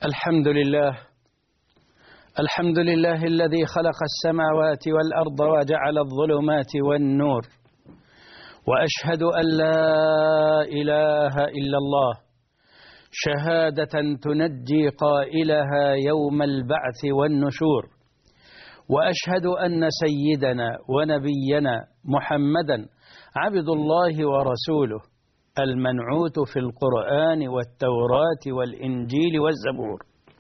الحمد لله. الحمد لله الذي خلق السماوات والأرض وجعل الظلمات والنور، وأشهد أن لا إله إلا الله شهادة تنجي قائلها يوم البعث والنشور، وأشهد أن سيدنا ونبينا محمدا عبد الله ورسوله المنعوت في القرآن والتوراة والإنجيل والزبور،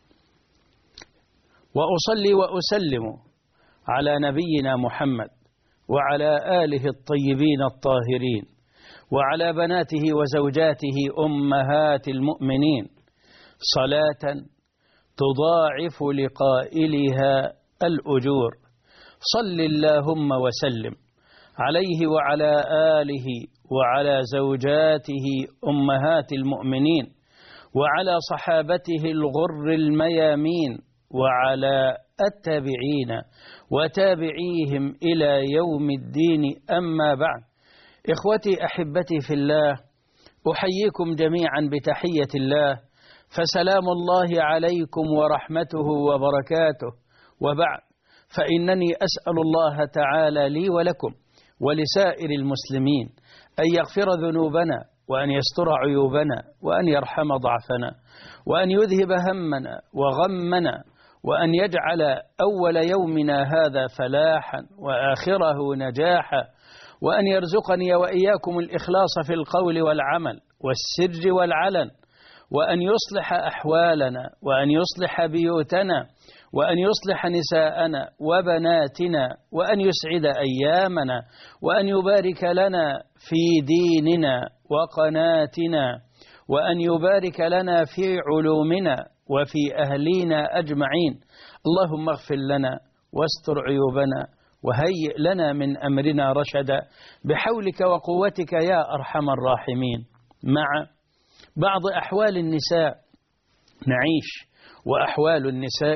وأصلي وأسلم على نبينا محمد وعلى آله الطيبين الطاهرين وعلى بناته وزوجاته أمهات المؤمنين صلاة تضاعف لقائلها الأجور. صل اللهم وسلم عليه وعلى آله وعلى زوجاته أمهات المؤمنين وعلى صحابته الغر الميامين وعلى التابعين وتابعيهم إلى يوم الدين. أما بعد، إخوتي أحبتي في الله، أحييكم جميعا بتحية الله، فسلام الله عليكم ورحمته وبركاته. وبعد، فإنني أسأل الله تعالى لي ولكم ولسائر المسلمين أن يغفر ذنوبنا وأن يستر عيوبنا وأن يرحم ضعفنا وأن يذهب همنا وغمنا وأن يجعل أول يومنا هذا فلاحا وآخره نجاحا، وأن يرزقني وإياكم الإخلاص في القول والعمل والسر والعلن، وأن يصلح أحوالنا وأن يصلح بيوتنا وأن يصلح نساءنا وبناتنا وأن يسعد أيامنا وأن يبارك لنا في ديننا وقناتنا وأن يبارك لنا في علومنا وفي أهلينا أجمعين. اللهم اغفر لنا واستر عيوبنا وهيئ لنا من أمرنا رشدا بحولك وقوتك يا أرحم الراحمين. مع بعض أحوال النساء نعيش، وأحوال النساء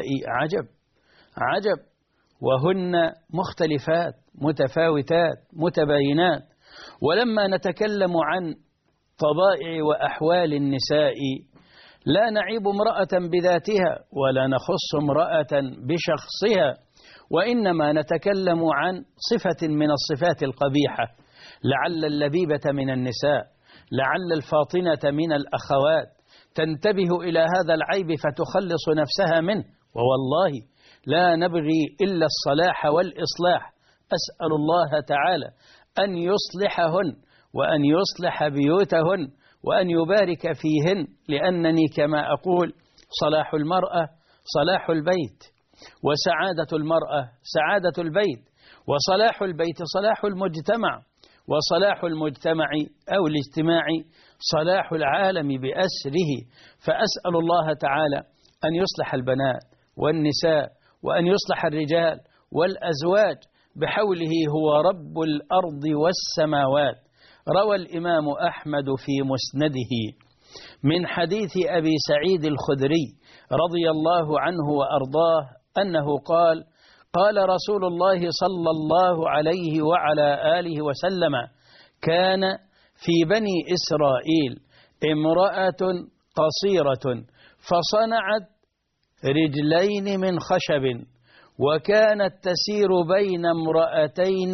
عجب، وهن مختلفات متفاوتات متباينات. ولما نتكلم عن طبائع وأحوال النساء لا نعيب امرأة بذاتها ولا نخص امرأة بشخصها، وإنما نتكلم عن صفة من الصفات القبيحة، لعل اللبيبة من النساء، لعل الفاطنة من الأخوات تنتبه إلى هذا العيب فتخلص نفسها منه، ووالله لا نبغي إلا الصلاح والإصلاح. أسأل الله تعالى أن يصلحهن وأن يصلح بيوتهن وأن يبارك فيهن، لأنني كما أقول صلاح المرأة صلاح البيت، وسعادة المرأة سعادة البيت، وصلاح البيت صلاح المجتمع، وصلاح المجتمع أو الاجتماع صلاح العالم بأسره. فأسأل الله تعالى أن يصلح البنات والنساء وأن يصلح الرجال والأزواج بحوله هو رب الأرض والسماوات. روى الإمام أحمد في مسنده من حديث أبي سعيد الخدري رضي الله عنه وأرضاه أنه قال: قال رسول الله صلى الله عليه وعلى آله وسلم: كان في بني إسرائيل امرأة قصيرة فصنعت رجلين من خشب، وكانت تسير بين امرأتين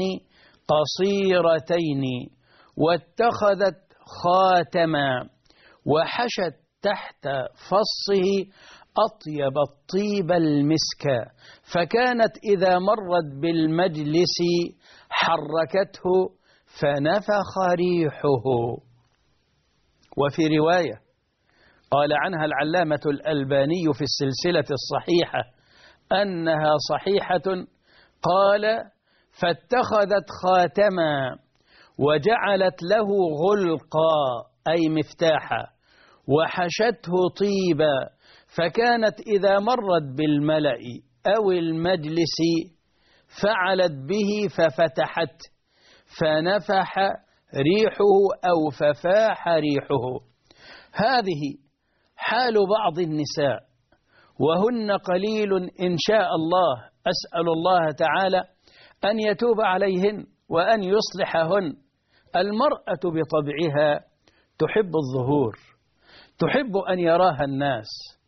قصيرتين، واتخذت خاتما وحشت تحت فصه أطيب الطيب المسك، فكانت إذا مرت بالمجلس حركته فنفخ ريحه. وفي رواية قال عنها العلامة الألباني في السلسلة الصحيحة أنها صحيحة، قال: فاتخذت خاتما وجعلت له غلقا أي مفتاحا وحشته طيبا، فكانت إذا مرت بالملأ أو المجلس فعلت به ففتحت فنفح ريحه أو ففاح ريحه. هذه حال بعض النساء، وهن قليل إن شاء الله. أسأل الله تعالى أن يتوب عليهن وأن يصلحهن. المرأة بطبعها تحب الظهور، تحب أن يراها الناس،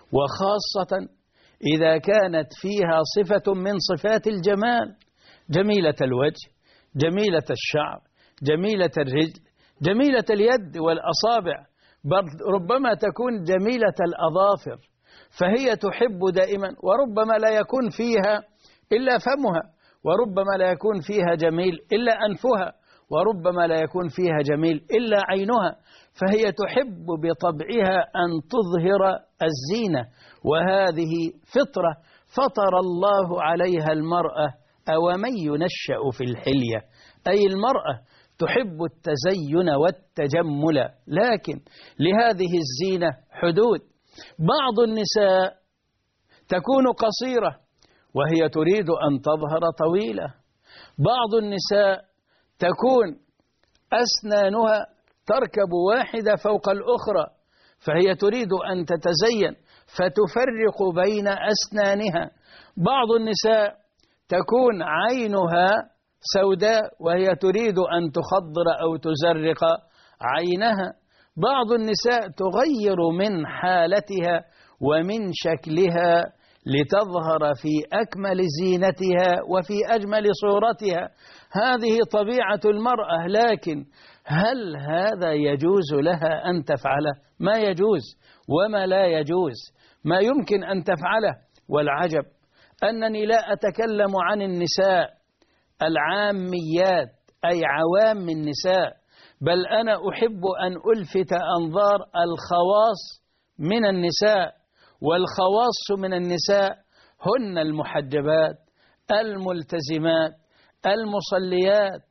وخاصة إذا كانت فيها صفة من صفات الجمال، جميلة الوجه، جميلة الشعر، جميلة الرجل، جميلة اليد والأصابع، بل ربما تكون جميلة الأظافر، فهي تحب دائما، وربما لا يكون فيها إلا فمها، وربما لا يكون فيها جميل إلا أنفها، وربما لا يكون فيها جميل إلا عينها، فهي تحب بطبعها أن تظهر الزينة، وهذه فطرة فطر الله عليها المرأة. أومن ينشأ في الحلية، أي المرأة تحب التزين والتجمل، لكن لهذه الزينة حدود. بعض النساء تكون قصيرة وهي تريد أن تظهر طويلة، بعض النساء تكون أسنانها تركب واحدة فوق الأخرى، فهي تريد أن تتزين فتفرق بين أسنانها، بعض النساء تكون عينها سوداء وهي تريد أن تخضر أو تزرق عينها، بعض النساء تغير من حالتها ومن شكلها لتظهر في أكمل زينتها وفي أجمل صورتها، هذه طبيعة المرأة. لكن هل هذا يجوز لها أن تفعله؟ ما يجوز، وما لا يجوز ما يمكن أن تفعله. والعجب أنني لا أتكلم عن النساء العاميات أي عوام النساء، بل أنا أحب أن ألفت أنظار الخواص من النساء، والخواص من النساء هن المحجبات الملتزمات المصليات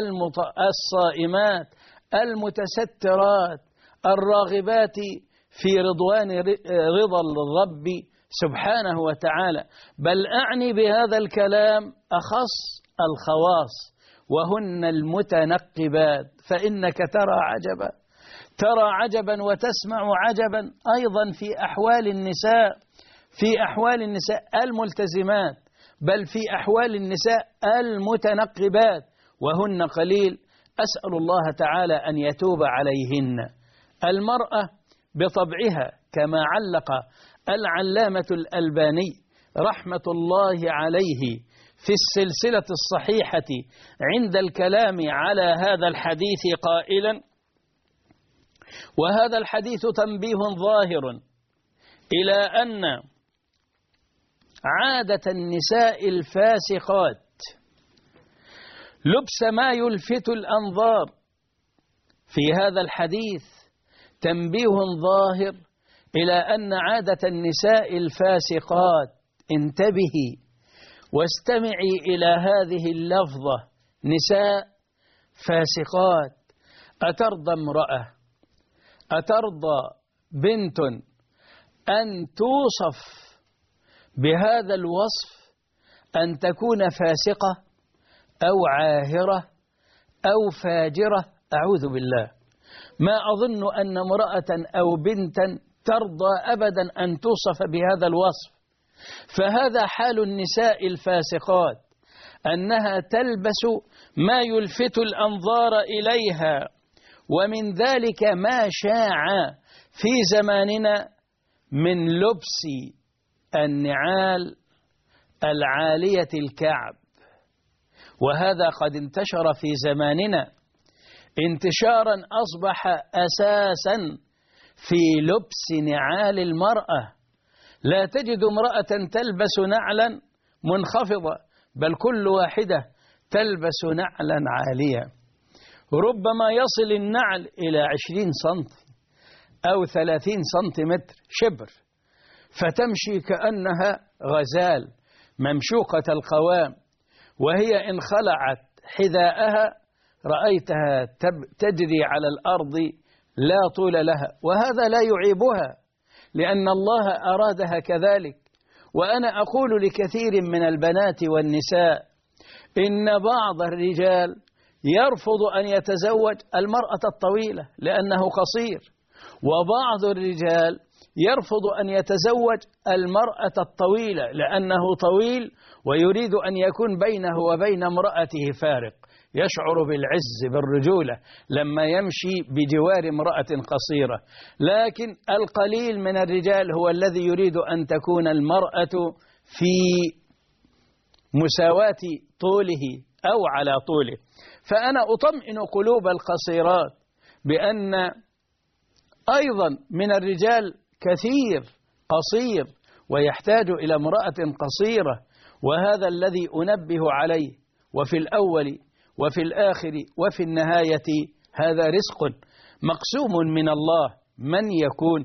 الصائمات المتسترات الراغبات في رضوان رضا الرب سبحانه وتعالى. بل أعني بهذا الكلام أخص الخواص وهن المتنقبات، فإنك ترى عجبا وتسمع عجبا أيضا في أحوال النساء الملتزمات، بل في أحوال النساء المتنقبات، وهن قليل. أسأل الله تعالى أن يتوب عليهن. المرأة بطبعها كما علق العلامة الألباني رحمة الله عليه في السلسلة الصحيحة عند الكلام على هذا الحديث قائلا: وهذا الحديث تنبيه ظاهر إلى أن عادة النساء الفاسقات لبس ما يلفت الأنظار. في هذا الحديث تنبيه ظاهر إلى أن عادة النساء الفاسقات، انتبهي واستمعي إلى هذه اللفظة، نساء فاسقات. أترضى بنت أن توصف بهذا الوصف، أن تكون فاسقة أو عاهرة أو فاجرة؟ أعوذ بالله، ما أظن أن امرأة أو بنتا ترضى أبدا أن توصف بهذا الوصف. فهذا حال النساء الفاسقات، أنها تلبس ما يلفت الأنظار إليها، ومن ذلك ما شاع في زماننا من لبس النعال العالية الكعب، وهذا قد انتشر في زماننا انتشارا أصبح أساسا في لبس نعال المرأة. لا تجد امرأة تلبس نعلا منخفضة، بل كل واحدة تلبس نعلا عالية، ربما يصل النعل إلى 20 سنتي أو 30 سنتيمتر شبر، فتمشي كأنها غزال ممشوقة القوام، وهي إن خلعت حذاءها رأيتها تجري على الأرض لا طول لها، وهذا لا يعيبها لأن الله أرادها كذلك. وأنا أقول لكثير من البنات والنساء إن بعض الرجال يرفض أن يتزوج المرأة الطويلة لأنه قصير، وبعض الرجال يرفض أن يتزوج المرأة الطويلة لأنه طويل ويريد أن يكون بينه وبين امرأته فارق. يشعر بالعز بالرجولة لما يمشي بجوار امرأة قصيرة. لكن القليل من الرجال هو الذي يريد أن تكون المرأة في مساواة طوله أو على طوله. فأنا أطمئن قلوب القصيرات بأن أيضا من الرجال كثير قصير ويحتاج إلى امرأة قصيرة، وهذا الذي أنبه عليه. وفي الأول وفي الآخر وفي النهاية هذا رزق مقسوم من الله، من يكون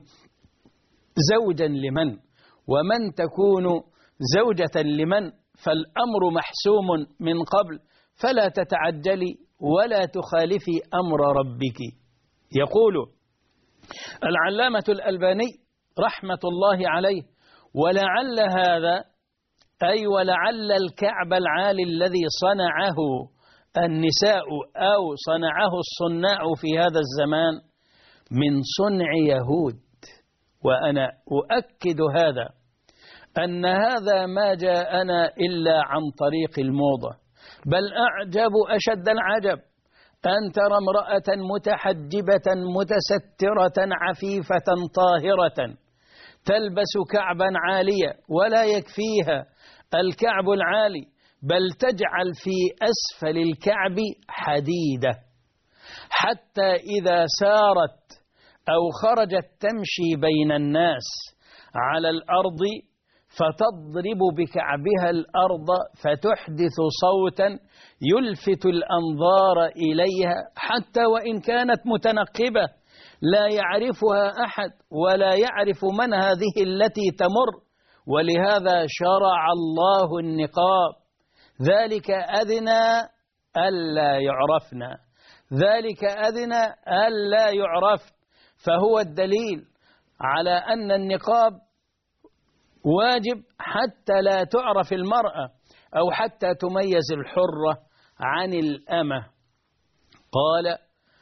زوجا لمن ومن تكون زوجة لمن، فالأمر محسوم من قبل، فلا تتعجلي ولا تخالفي أمر ربك. يقول العلامة الألباني رحمة الله عليه: ولعل هذا أي ولعل الكعب العالي الذي صنعه النساء أو صنعه الصناع في هذا الزمان من صنع يهود. وأنا أؤكد هذا، أن هذا ما جاءنا إلا عن طريق الموضة. بل أعجب أشد العجب أن ترى امرأة متحجبة متسترة عفيفة طاهرة تلبس كعبا عاليا، ولا يكفيها الكعب العالي، بل تجعل في أسفل الكعب حديدة، حتى إذا سارت أو خرجت تمشي بين الناس على الأرض فتضرب بكعبها الأرض فتحدث صوتا يلفت الأنظار إليها، حتى وإن كانت متنقبة لا يعرفها أحد ولا يعرف من هذه التي تمر. ولهذا شرع الله النقاب، ذلك أدنى ألا يعرفنا، ذلك أدنى ألا يعرف. فهو الدليل على أن النقاب واجب حتى لا تعرف المرأة أو حتى تميز الحرة عن الأمة. قال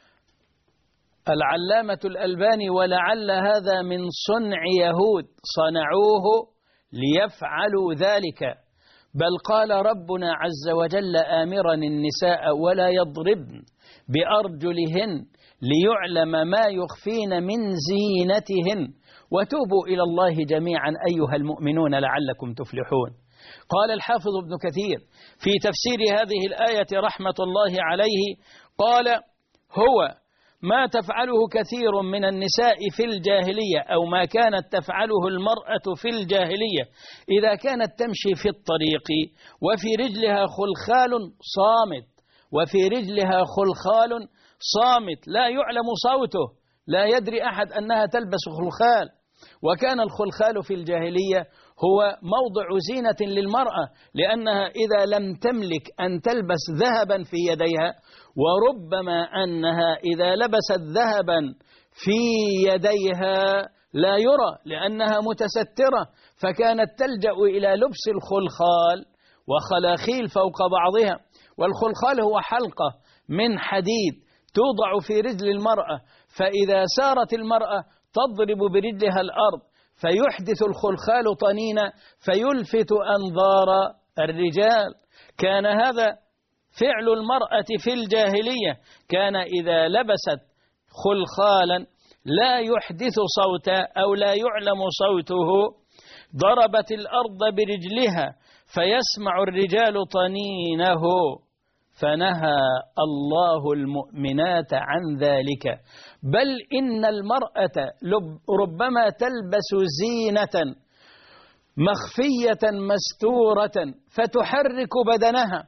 العلامة الألباني: ولعل هذا من صنع يهود صنعوه ليفعلوا ذلك. بل قال ربنا عز وجل آمرا النساء: ولا يضربن بأرجلهن ليعلم ما يخفين من زينتهن وتوبوا إلى الله جميعا أيها المؤمنون لعلكم تفلحون. قال الحافظ ابن كثير في تفسير هذه الآية رحمة الله عليه: قال: هو ما تفعله كثير من النساء في الجاهلية، أو ما كانت تفعله المرأة في الجاهلية إذا كانت تمشي في الطريق وفي رجلها خلخال صامت، وفي رجلها خلخال صامت لا يعلم صوته، لا يدري أحد أنها تلبس خلخال. وكان الخلخال في الجاهلية هو موضع زينة للمرأة، لأنها إذا لم تملك أن تلبس ذهبا في يديها، وربما أنها إذا لبست ذهبا في يديها لا يرى لأنها متسترة، فكانت تلجأ إلى لبس الخلخال وخلاخيل فوق بعضها. والخلخال هو حلقة من حديد توضع في رجل المرأة، فإذا سارت المرأة تضرب برجلها الأرض فيحدث الخلخال طنينا فيلفت أنظار الرجال. كان هذا فعل المرأة في الجاهلية، كان إذا لبست خلخالا لا يحدث صوتا أو لا يعلم صوته ضربت الأرض برجلها فيسمع الرجال طنينه، فنهى الله المؤمنات عن ذلك. بل إن المرأة ربما تلبس زينة مخفية مستورة فتحرك بدنها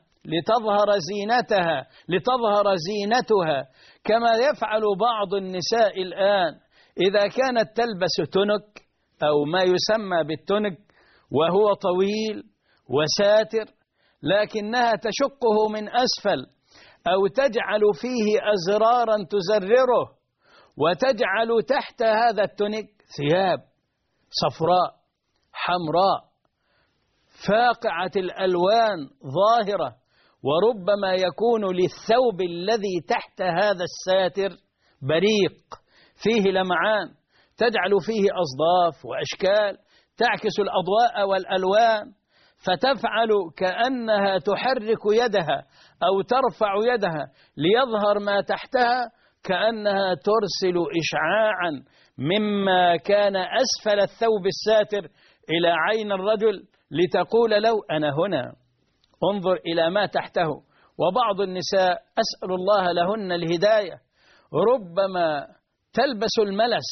لتظهر زينتها كما يفعل بعض النساء الآن. إذا كانت تلبس تنك أو ما يسمى بالتنك وهو طويل وساتر، لكنها تشقه من أسفل أو تجعل فيه أزرارا تزرره، وتجعل تحت هذا التنك ثياب صفراء حمراء فاقعة الألوان ظاهرة، وربما يكون للثوب الذي تحت هذا الساتر بريق فيه لمعان، تجعل فيه أصداف وأشكال تعكس الأضواء والألوان، فتفعل كأنها تحرك يدها أو ترفع يدها ليظهر ما تحتها، كأنها ترسل إشعاعا مما كان أسفل الثوب الساتر إلى عين الرجل لتقول له أنا هنا، انظر إلى ما تحته. وبعض النساء أسأل الله لهن الهداية ربما تلبس الملس،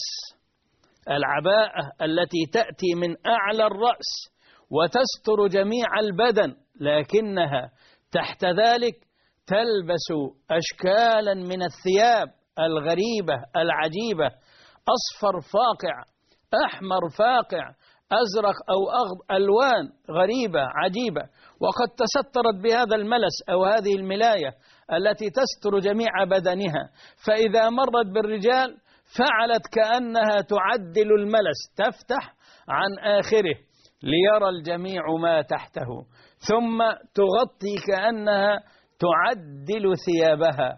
العباءة التي تأتي من أعلى الرأس وتستر جميع البدن، لكنها تحت ذلك تلبس أشكالا من الثياب الغريبة العجيبة، أصفر فاقع، أحمر فاقع، أزرق أو أخضر، ألوان غريبة عجيبة، وقد تسترت بهذا الملس أو هذه الملاية التي تستر جميع بدنها، فإذا مرت بالرجال فعلت كأنها تعدل الملس، تفتح عن آخره ليرى الجميع ما تحته، ثم تغطي كأنها تعدل ثيابها.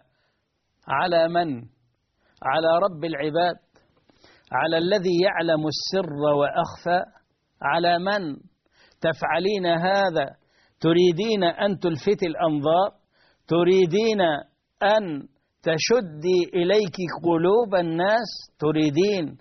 على من؟ على رب العباد، على الذي يعلم السر وأخفى. على من تفعلين هذا؟ تريدين أن تلفتي الأنظار، تريدين أن تشدي إليك قلوب الناس، تريدين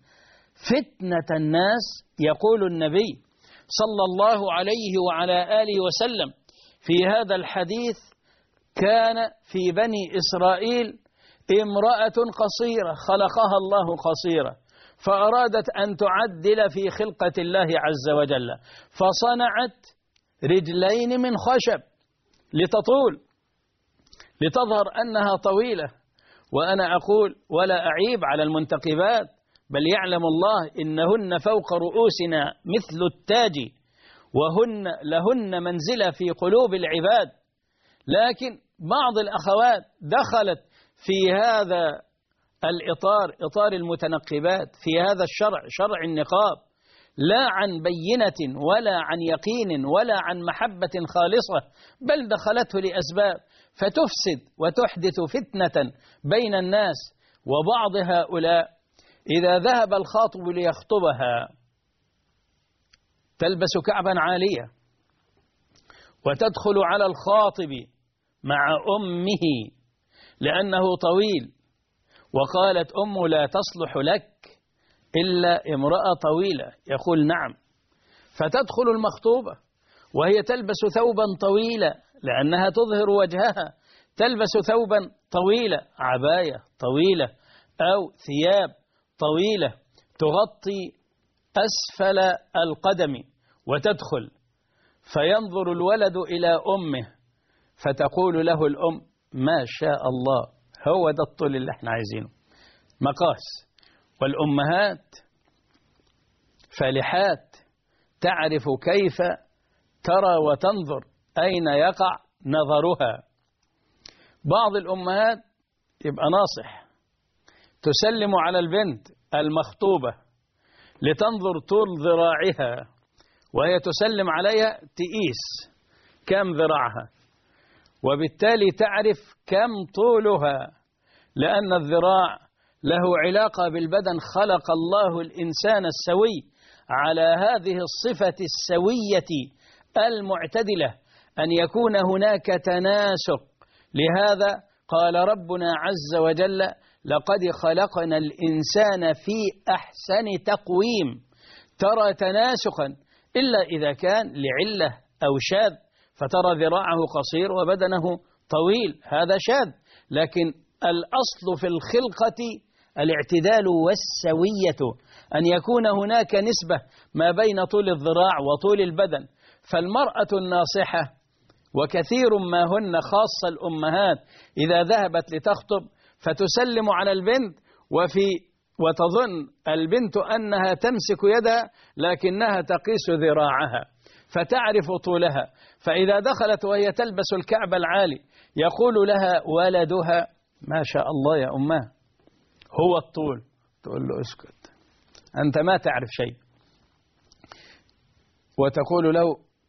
فتنة الناس. يقول النبي صلى الله عليه وعلى آله وسلم في هذا الحديث: كان في بني إسرائيل امرأة قصيرة خلقها الله قصيرة، فأرادت أن تعدل في خلقة الله عز وجل، فصنعت رجلين من خشب لتطول، لتظهر أنها طويلة. وأنا أقول ولا أعيب على المنتقبات، بل يعلم الله إنهن فوق رؤوسنا مثل التاج، وهن لهن منزلة في قلوب العباد. لكن بعض الأخوات دخلت في هذا الإطار، إطار المتنقبات، في هذا الشرع، شرع النقاب، لا عن بينة ولا عن يقين ولا عن محبة خالصة، بل دخلته لأسباب فتفسد وتحدث فتنة بين الناس. وبعض هؤلاء إذا ذهب الخاطب ليخطبها تلبس كعبا عالية وتدخل على الخاطب مع أمه لأنه طويل، وقالت أمه لا تصلح لك إلا امرأة طويلة، يقول نعم، فتدخل المخطوبة وهي تلبس ثوبا طويلا لأنها تظهر وجهها، تلبس ثوبا طويلا، عباية طويلة أو ثياب طويلة تغطي أسفل القدم، وتدخل فينظر الولد إلى أمه فتقول له الأم ما شاء الله، هو ده الطول اللي احنا عايزينه، مقاس. والأمهات فالحات تعرف كيف ترى وتنظر أين يقع نظرها. بعض الأمهات يبقى ناصح، تسلم على البنت المخطوبة لتنظر طول ذراعها، وهي تسلم عليها تقيس كم ذراعها، وبالتالي تعرف كم طولها، لأن الذراع له علاقة بالبدن. خلق الله الإنسان السوي على هذه الصفة السوية المعتدلة، أن يكون هناك تناسق. لهذا قال ربنا عز وجل لقد خلقنا الإنسان في أحسن تقويم. ترى تناسقا إلا إذا كان لعلة أو شاذ، فترى ذراعه قصير وبدنه طويل، هذا شاذ. لكن الأصل في الخلقة الاعتدال والسوية، أن يكون هناك نسبة ما بين طول الذراع وطول البدن. فالمرأة الناصحة، وكثير ما هن خاصة الأمهات، إذا ذهبت لتخطب فتسلم على البنت وتظن البنت أنها تمسك يدها، لكنها تقيس ذراعها فتعرف طولها. فإذا دخلت وهي تلبس الكعب العالي يقول لها ولدها ما شاء الله يا أماه هو الطول، تقول له اسكت أنت ما تعرف شيء، وتقول له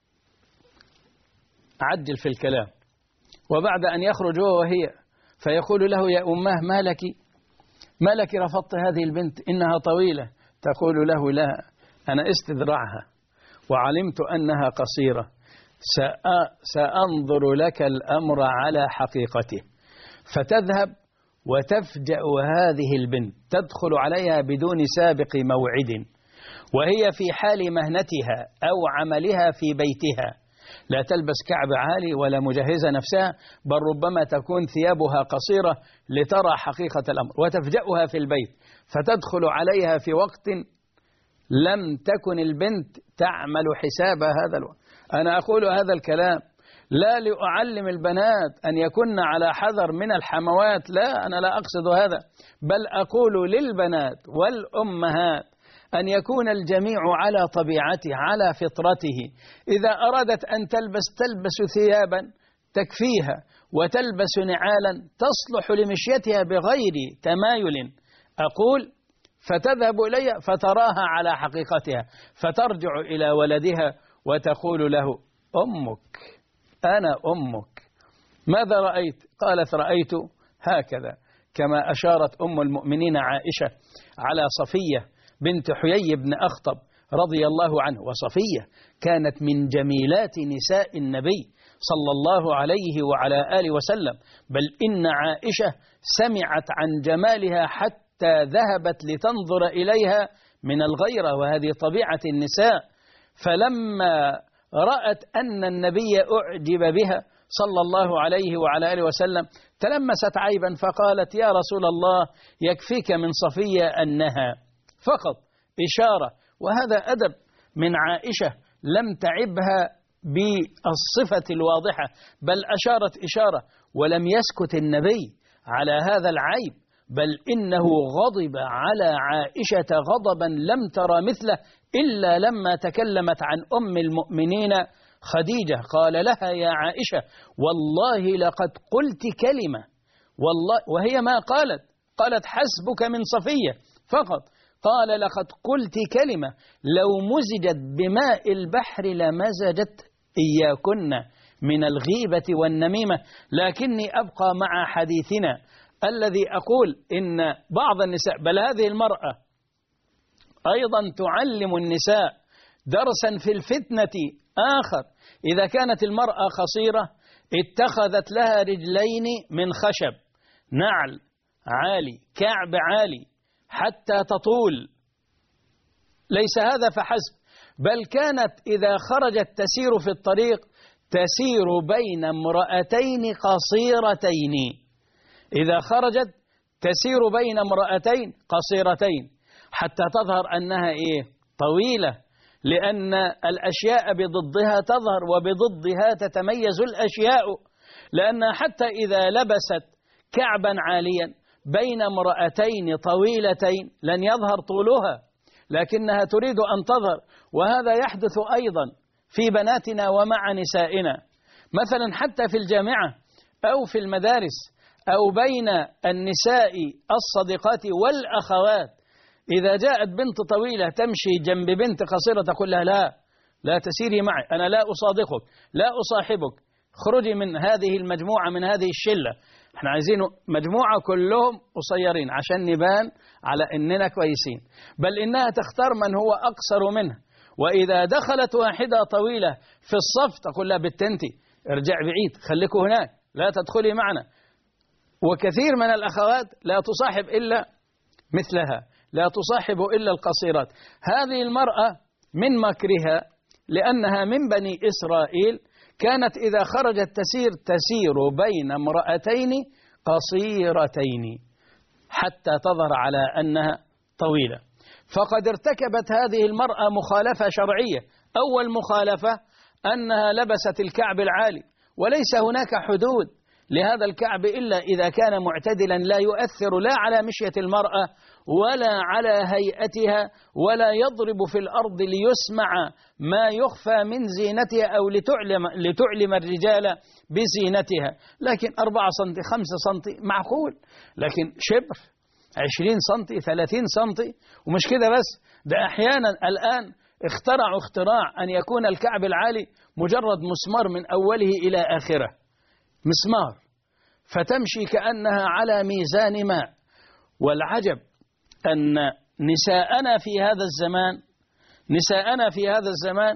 عجل في الكلام. وبعد أن يخرج هو وهي فيقول له يا أماه ما لك رفضت هذه البنت إنها طويلة؟ تقول له لا، أنا استذرعها وعلمت أنها قصيرة، سأنظر لك الأمر على حقيقته. فتذهب وتفجأ هذه البنت، تدخل عليها بدون سابق موعد، وهي في حال مهنتها أو عملها في بيتها، لا تلبس كعب عالي ولا مجهزة نفسها، بل ربما تكون ثيابها قصيرة لترى حقيقة الأمر، وتفجأها في البيت، فتدخل عليها في وقت لم تكن البنت تعمل حساب هذا الوقت. أنا أقول هذا الكلام لا لأعلم البنات أن يكن على حذر من الحموات، لا، أنا لا أقصد هذا، بل أقول للبنات والأمهات أن يكون الجميع على طبيعته، على فطرته. إذا أرادت أن تلبس ثيابا تكفيها، وتلبس نعالا تصلح لمشيتها بغير تمايل، أقول فتذهب إليها فتراها على حقيقتها، فترجع إلى ولدها وتقول له: أمك، أنا أمك، ماذا رأيت؟ قالت: رأيت هكذا، كما أشارت أم المؤمنين عائشة على صفية بنت حيي بن أخطب رضي الله عنه. وصفية كانت من جميلات نساء النبي صلى الله عليه وعلى آله وسلم، بل إن عائشة سمعت عن جمالها حتى ذهبت لتنظر إليها من الغيرة، وهذه طبيعة النساء. فلما رأت أن النبي أعجب بها صلى الله عليه وعلى آله وسلم تلمست عيبا، فقالت: يا رسول الله، يكفيك من صفية أنها فقط إشارة. وهذا أدب من عائشة، لم تعبها بالصفة الواضحة، بل أشارت إشارة. ولم يسكت النبي على هذا العيب، بل إنه غضب على عائشة غضبا لم ترى مثله إلا لما تكلمت عن أم المؤمنين خديجة. قال لها: يا عائشة، والله لقد قلت كلمة، والله، وهي ما قالت حسبك من صفية فقط. قال: لقد قلت كلمة لو مزجت بماء البحر لمزجت إياكن من الغيبة والنميمة. لكني أبقى مع حديثنا الذي أقول إن بعض النساء، بل هذه المرأة أيضا تعلم النساء درسا في الفتنة آخر. إذا كانت المرأة قصيرة اتخذت لها رجلين من خشب، نعل عالي، كعب عالي، حتى تطول. ليس هذا فحسب، بل كانت إذا خرجت تسير في الطريق تسير بين امرأتين قصيرتين. إذا خرجت تسير بين امرأتين قصيرتين حتى تظهر أنها طويلة، لأن الأشياء بضدها تظهر وبضدها تتميز الأشياء. لأنها حتى إذا لبست كعبا عاليا بين امرأتين طويلتين لن يظهر طولها، لكنها تريد أن تظهر. وهذا يحدث أيضا في بناتنا ومع نسائنا، مثلا حتى في الجامعة أو في المدارس أو بين النساء الصديقات والأخوات. إذا جاءت بنت طويلة تمشي جنب بنت قصيرة تقول لها: لا تسيري معي، أنا لا أصادقك، لا أصاحبك، خرجي من هذه المجموعة، من هذه الشلة. احنا عايزين مجموعة كلهم قصيرين عشان نبان على إننا كويسين. بل إنها تختار من هو أقصر منها، وإذا دخلت واحدة طويلة في الصف تقول لها: بنتي ارجع بعيد، خليكوا هناك، لا تدخلي معنا. وكثير من الأخوات لا تصاحب إلا مثلها، لا تصاحب إلا القصيرات. هذه المرأة من مكرها، لأنها من بني إسرائيل، كانت إذا خرجت تسير بين امرأتين قصيرتين حتى تظهر على أنها طويلة. فقد ارتكبت هذه المرأة مخالفة شرعية. أول مخالفة أنها لبست الكعب العالي، وليس هناك حدود لهذا الكعب إلا إذا كان معتدلا، لا يؤثر لا على مشية المرأة ولا على هيئتها، ولا يضرب في الأرض ليسمع ما يخفى من زينتها أو لتعلم الرجال بزينتها. لكن 4 سنتي 5 سنتي معقول، لكن شبر 20 سنتي 30 سنتي. ومش كده بس، ده أحيانا الآن اخترعوا اختراع أن يكون الكعب العالي مجرد مسمار من أوله إلى آخره، مسمار، فتمشي كأنها على ميزان ماء. والعجب أن نساءنا في هذا الزمان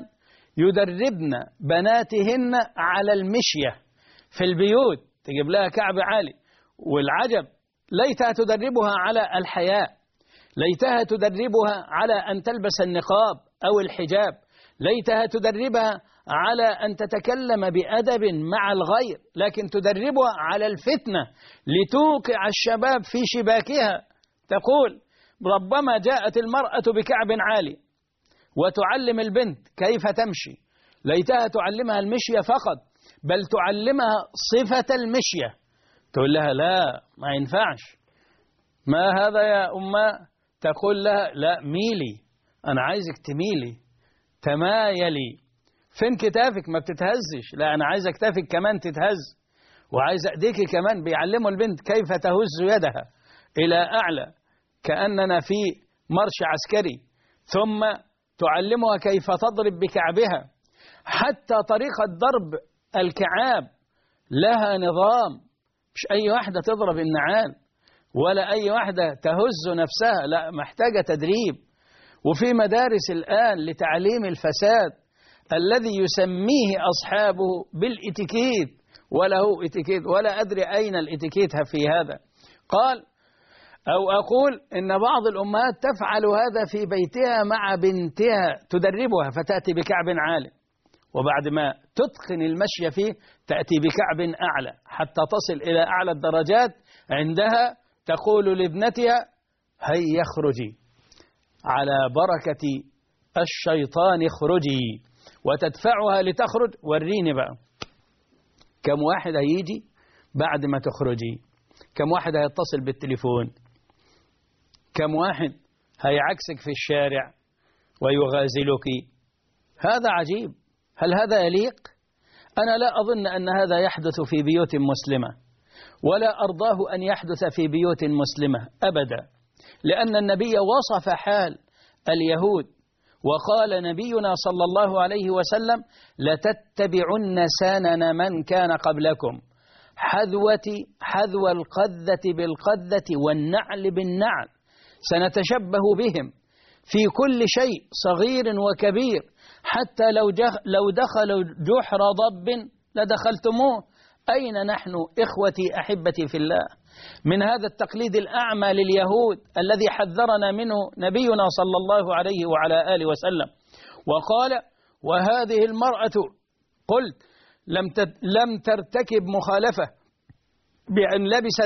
يدربن بناتهن على المشية في البيوت، تجيب لها كعب عالي. والعجب ليتها تدربها على الحياء، ليتها تدربها على أن تلبس النقاب أو الحجاب، ليتها تدربها على أن تتكلم بأدب مع الغير، لكن تدربها على الفتنة لتوقع الشباب في شباكها. تقول ربما جاءت المرأة بكعب عالي وتعلم البنت كيف تمشي، ليتها تعلمها المشية فقط، بل تعلمها صفة المشية. تقول لها لا ما ينفعش، ما هذا يا أمه؟ تقول لها لا ميلي، أنا عايزك تميلي، تمايلي، فين كتافك ما بتتهزش، لا أنا عايز كتافك كمان تتهز، وعايز أيديك كمان. بيعلموا البنت كيف تهز يدها إلى أعلى كأننا في مرش عسكري، ثم تعلمها كيف تضرب بكعبها. حتى طريقة ضرب الكعاب لها نظام، مش أي واحدة تضرب النعال ولا أي واحدة تهز نفسها، لا محتاجة تدريب. وفي مدارس الآن لتعليم الفساد الذي يسميه أصحابه بالإتيكيت، وله إتيكيت ولا أدري أين الإتيكيت في هذا. قال أو أقول إن بعض الأمهات تفعل هذا في بيتها مع بنتها، تدربها فتأتي بكعب عالي، وبعد ما تتقن المشي فيه تأتي بكعب أعلى حتى تصل إلى أعلى الدرجات. عندها تقول لابنتها هيا اخرجي، على بركة الشيطان اخرجي، وتدفعها لتخرج. وريني بقى كم واحد هيجي بعد ما تخرجي، كم واحد هيتصل بالتليفون، كم واحد هيعكسك في الشارع ويغازلك. هذا عجيب، هل هذا يليق؟ أنا لا أظن أن هذا يحدث في بيوت مسلمة، ولا أرضاه أن يحدث في بيوت مسلمة أبدا، لأن النبي وصف حال اليهود وقال نبينا صلى الله عليه وسلم لتتبعن سنن من كان قبلكم حذو القذة بالقذة والنعل بالنعل، سنتشبه بهم في كل شيء صغير وكبير، حتى لو دخلوا جحر ضب لدخلتموه. أين نحن إخوتي أحبتي في الله من هذا التقليد الأعمى لليهود الذي حذرنا منه نبينا صلى الله عليه وعلى آله وسلم؟ وقال وهذه المرأة قلت لم ترتكب مخالفة بأن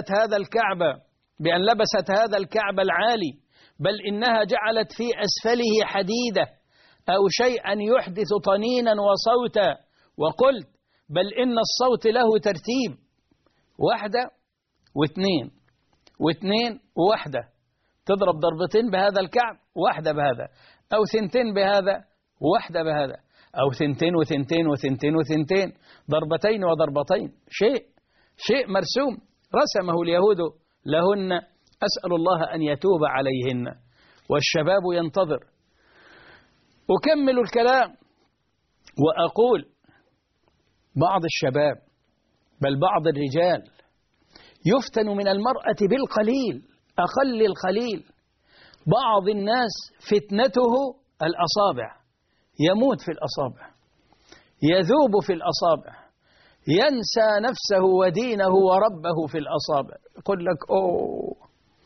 لبست هذا الكعب العالي، بل إنها جعلت في أسفله حديدة أو شيئا يحدث طنينا وصوتا. وقلت بل إن الصوت له ترتيب، واحدة واثنين واثنين وواحدة، تضرب ضربتين بهذا الكعب، واحدة بهذا، أو ثنتين بهذا واحدة بهذا، أو ثنتين وثنتين وثنتين وثنتين، ضربتين وضربتين، شيء مرسوم رسمه اليهود لهن. أسأل الله أن يتوب عليهن، والشباب ينتظر. أكمل الكلام وأقول بعض الشباب بل بعض الرجال يفتن من المرأة بالقليل، أقل القليل. بعض الناس فتنته الأصابع، يموت في الأصابع، يذوب في الأصابع، ينسى نفسه ودينه وربه في الأصابع. يقول لك أوه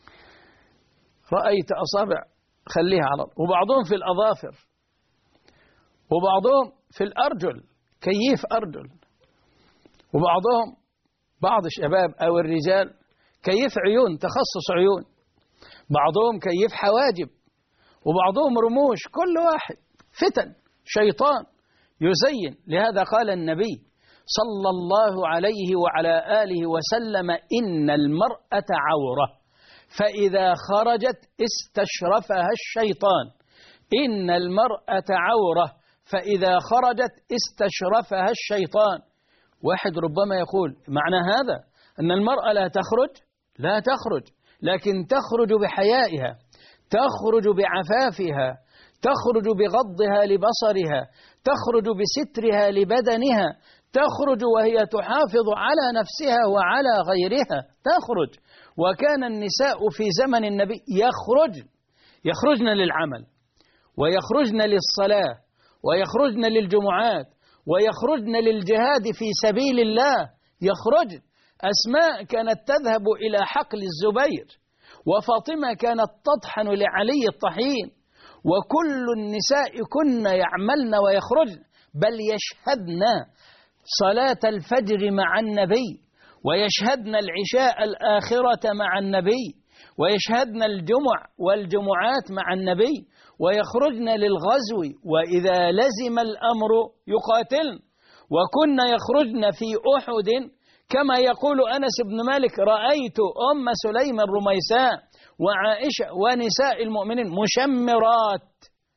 رأيت أصابع خليها على الله. وبعضهم في الأظافر، وبعضهم في الأرجل، كيف أرجل، وبعضهم بعض الشباب أو الرجال كيف عيون، تخصص عيون، بعضهم كيف حواجب، وبعضهم رموش. كل واحد فتن شيطان يزين. لهذا قال النبي صلى الله عليه وعلى آله وسلم إن المرأة عورة فإذا خرجت استشرفها الشيطان. إن المرأة عورة فإذا خرجت استشرفها الشيطان. واحد ربما يقول معنى هذا أن المرأة لا تخرج، لكن تخرج بحيائها، تخرج بعفافها، تخرج بغضها لبصرها، تخرج بسترها لبدنها، تخرج وهي تحافظ على نفسها وعلى غيرها، تخرج. وكان النساء في زمن النبي يخرجن للعمل، ويخرجن للصلاة، ويخرجن للجمعات ويخرجن للجهاد في سبيل الله، يخرجن. أسماء كانت تذهب إلى حقل الزبير، وفاطمة كانت تطحن لعلي الطحين، وكل النساء كن يعملن ويخرجن، بل يشهدن صلاة الفجر مع النبي، ويشهدن العشاء الآخرة مع النبي، ويشهدن الجمع والجمعات مع النبي، ويخرجن للغزو، وإذا لزم الأمر يقاتلن. وكن يخرجن في أحد كما يقول أنس بن مالك: رأيت أم سليم الرميساء وعائشة ونساء المؤمنين مشمرات،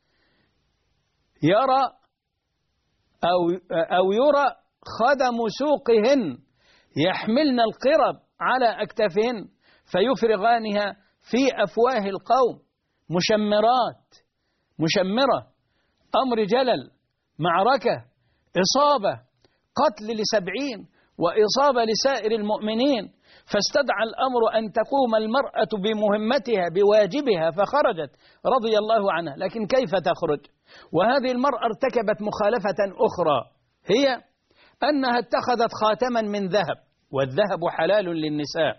يرى أو يرى خدم سوقهن يحملن القرب على أكتافهن فيفرغانها في أفواه القوم. مشمرات، مشمرة، أمر جلل، معركة، إصابة، قتل ل70 وإصابة لسائر المؤمنين، فاستدعى الأمر أن تقوم المرأة بمهمتها بواجبها، فخرجت رضي الله عنها. لكن كيف تخرج؟ وهذه المرأة ارتكبت مخالفة أخرى، هي أنها اتخذت خاتما من ذهب، والذهب حلال للنساء،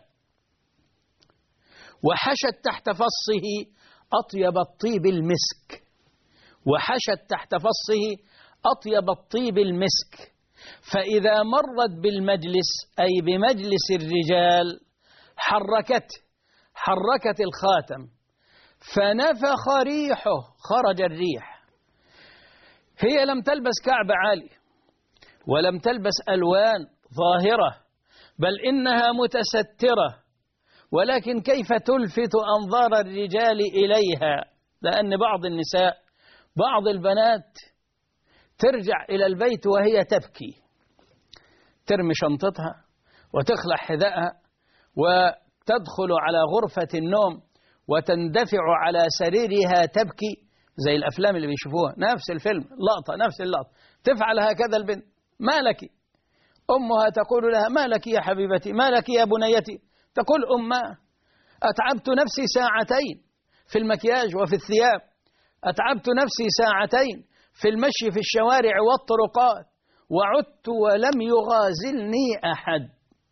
وحشت تحت فصه أطيب الطيب المسك، وحشت تحت فصه أطيب الطيب المسك. فإذا مرت بالمجلس أي بمجلس الرجال حركت الخاتم، فنفخ ريحه، خرج الريح. هي لم تلبس كعب عالي ولم تلبس ألوان ظاهرة، بل إنها متسترة، ولكن كيف تلفت أنظار الرجال إليها؟ لأن بعض النساء، بعض البنات ترجع إلى البيت وهي تبكي، ترمي شنطتها وتخلع حذائها وتدخل على غرفة النوم وتندفع على سريرها تبكي، زي الأفلام اللي بيشوفوها، نفس الفيلم، لقطة نفس اللقطة، تفعل هكذا البنت. ما لك؟ أمها تقول لها: ما لك يا حبيبتي، ما لك يا بنيتي؟ تقول: أمها، أتعبت نفسي ساعتين في المكياج وفي الثياب، أتعبت نفسي ساعتين في المشي في الشوارع والطرقات، وعدت ولم يغازلني أحد.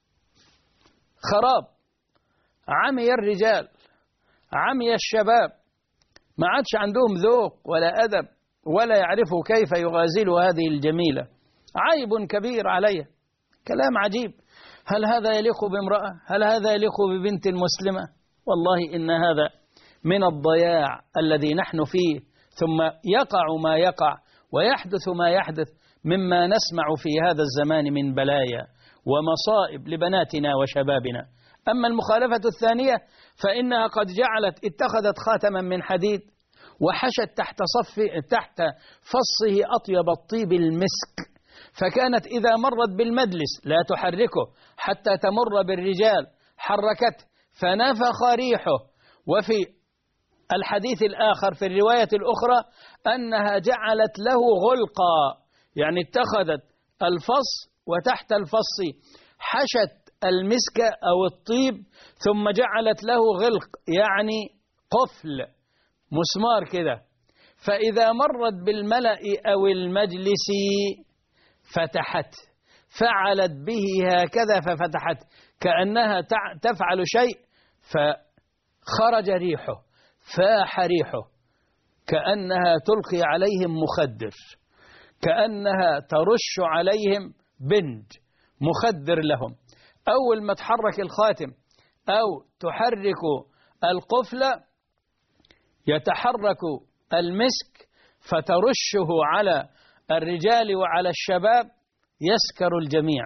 خراب، عمي الرجال، عمي الشباب، ما عادش عندهم ذوق ولا أدب ولا يعرفوا كيف يغازلوا هذه الجميلة. عيب كبير عليها. كلام عجيب. هل هذا يليق بامرأة؟ هل هذا يليق ببنت مسلمة؟ والله إن هذا من الضياع الذي نحن فيه، ثم يقع ما يقع ويحدث ما يحدث مما نسمع في هذا الزمان من بلايا ومصائب لبناتنا وشبابنا. أما المخالفة الثانية فإنها قد اتخذت خاتما من حديد وحشت تحت فصه أطيب الطيب المسك، فكانت إذا مرت بالمجلس لا تحركه حتى تمر بالرجال، حركته فنفخ ريحه. وفي الحديث الآخر في الرواية الأخرى أنها جعلت له غلقا، يعني اتخذت الفص وتحت الفص حشت المسك أو الطيب ثم جعلت له غلق، يعني قفل، مسمار كده، فإذا مرت بالملأ أو المجلس فتحت، فعلت به هكذا ففتحت، كأنها تفعل شيء، فخرج ريحه، فاح ريحه، كأنها تلقي عليهم مخدر، كأنها ترش عليهم بنج مخدر لهم. أول ما تحرك الخاتم أو تحرك القفل يتحرك المسك فترشه على الرجال وعلى الشباب، يسكر الجميع،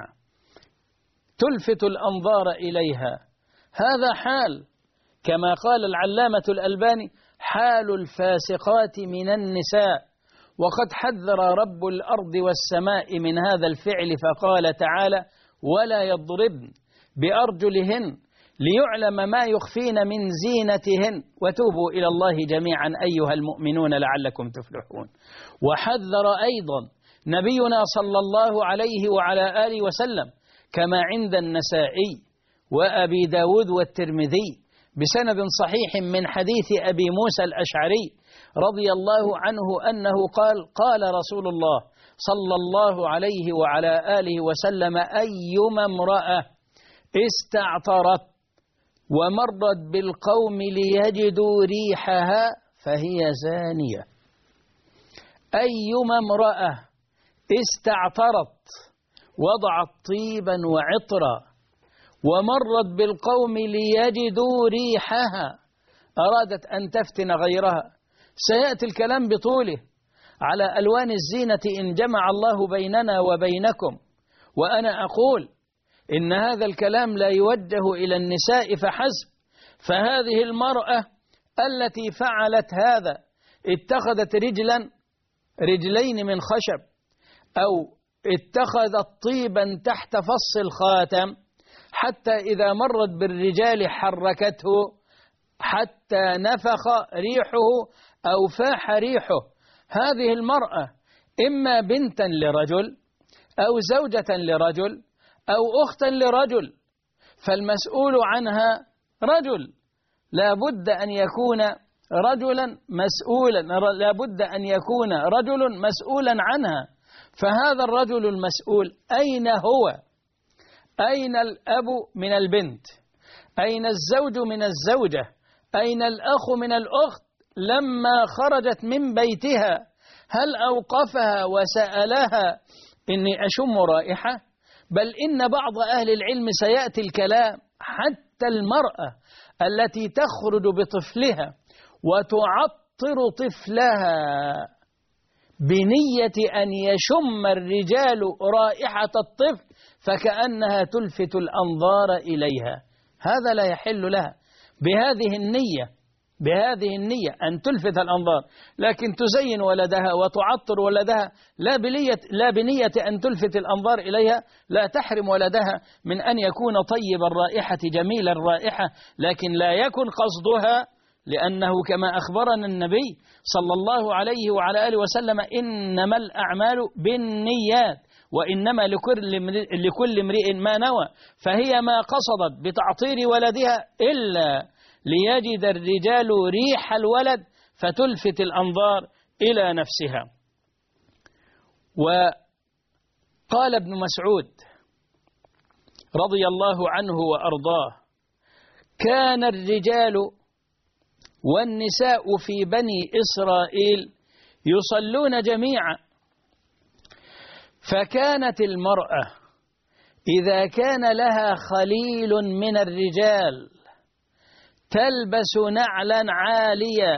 تلفت الأنظار إليها. هذا حال، كما قال العلامة الألباني: حال الفاسقات من النساء. وقد حذر رب الأرض والسماء من هذا الفعل فقال تعالى: ولا يضربن بأرجلهن ليعلم ما يخفين من زينتهن وتوبوا إلى الله جميعا أيها المؤمنون لعلكم تفلحون. وحذر أيضا نبينا صلى الله عليه وعلى آله وسلم كما عند النسائي وأبي داود والترمذي بسند صحيح من حديث أبي موسى الأشعري رضي الله عنه أنه قال رسول الله صلى الله عليه وعلى آله وسلم: أيما امرأة استعطرت ومرت بالقوم ليجدوا ريحها فهي زانية. أيما امرأة استعطرت وضعت طيبا وعطرا ومرت بالقوم ليجدوا ريحها، أرادت أن تفتن غيرها. سيأتي الكلام بطوله على ألوان الزينة إن جمع الله بيننا وبينكم، وأنا أقول إن هذا الكلام لا يوجه إلى النساء فحسب، فهذه المرأة التي فعلت هذا اتخذت رجلين من خشب، أو اتخذت طيبا تحت فص الخاتم، حتى إذا مرت بالرجال حركته حتى نفخ ريحه أو فاح ريحه. هذه المرأة إما بنتا لرجل أو زوجة لرجل أو أختا لرجل، فالمسؤول عنها رجل، لا بد أن يكون رجلا مسؤولا، لا بد أن يكون رجل مسؤولا عنها. فهذا الرجل المسؤول أين هو؟ أين الأب من البنت؟ أين الزوج من الزوجة؟ أين الأخ من الأخت لما خرجت من بيتها؟ هل أوقفها وسألها إني أشم رائحة؟ بل إن بعض أهل العلم سيأتي الكلام حتى المرأة التي تخرج بطفلها وتعطر طفلها بنية أن يشم الرجال رائحة الطفل فكأنها تلفت الأنظار إليها، هذا لا يحل لها بهذه النية أن تلفت الأنظار، لكن تزين ولدها وتعطر ولدها لا بنية أن تلفت الأنظار إليها، لا تحرم ولدها من أن يكون طيب الرائحة جميل الرائحة، لكن لا يكن قصدها، لأنه كما أخبرنا النبي صلى الله عليه وعلى آله وسلم: إنما الأعمال بالنيات وإنما لكل امرئ ما نوى. فهي ما قصدت بتعطير ولدها إلا ليجد الرجال ريح الولد فتلفت الأنظار إلى نفسها. وقال ابن مسعود رضي الله عنه وأرضاه: كان الرجال والنساء في بني إسرائيل يصلون جميعا، فكانت المرأة إذا كان لها خليل من الرجال تلبس نعلا عالية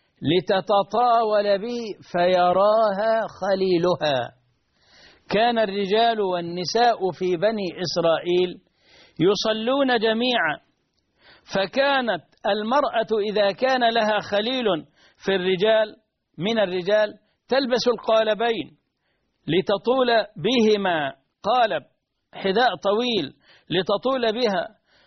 لتتطاول به فيراها خليلها. كان الرجال والنساء في بني إسرائيل يصلون جميعا، فكانت المرأة إذا كان لها خليل في الرجال من الرجال تلبس القالبين لتطول بهما، قالب حذاء طويل لتطول بها،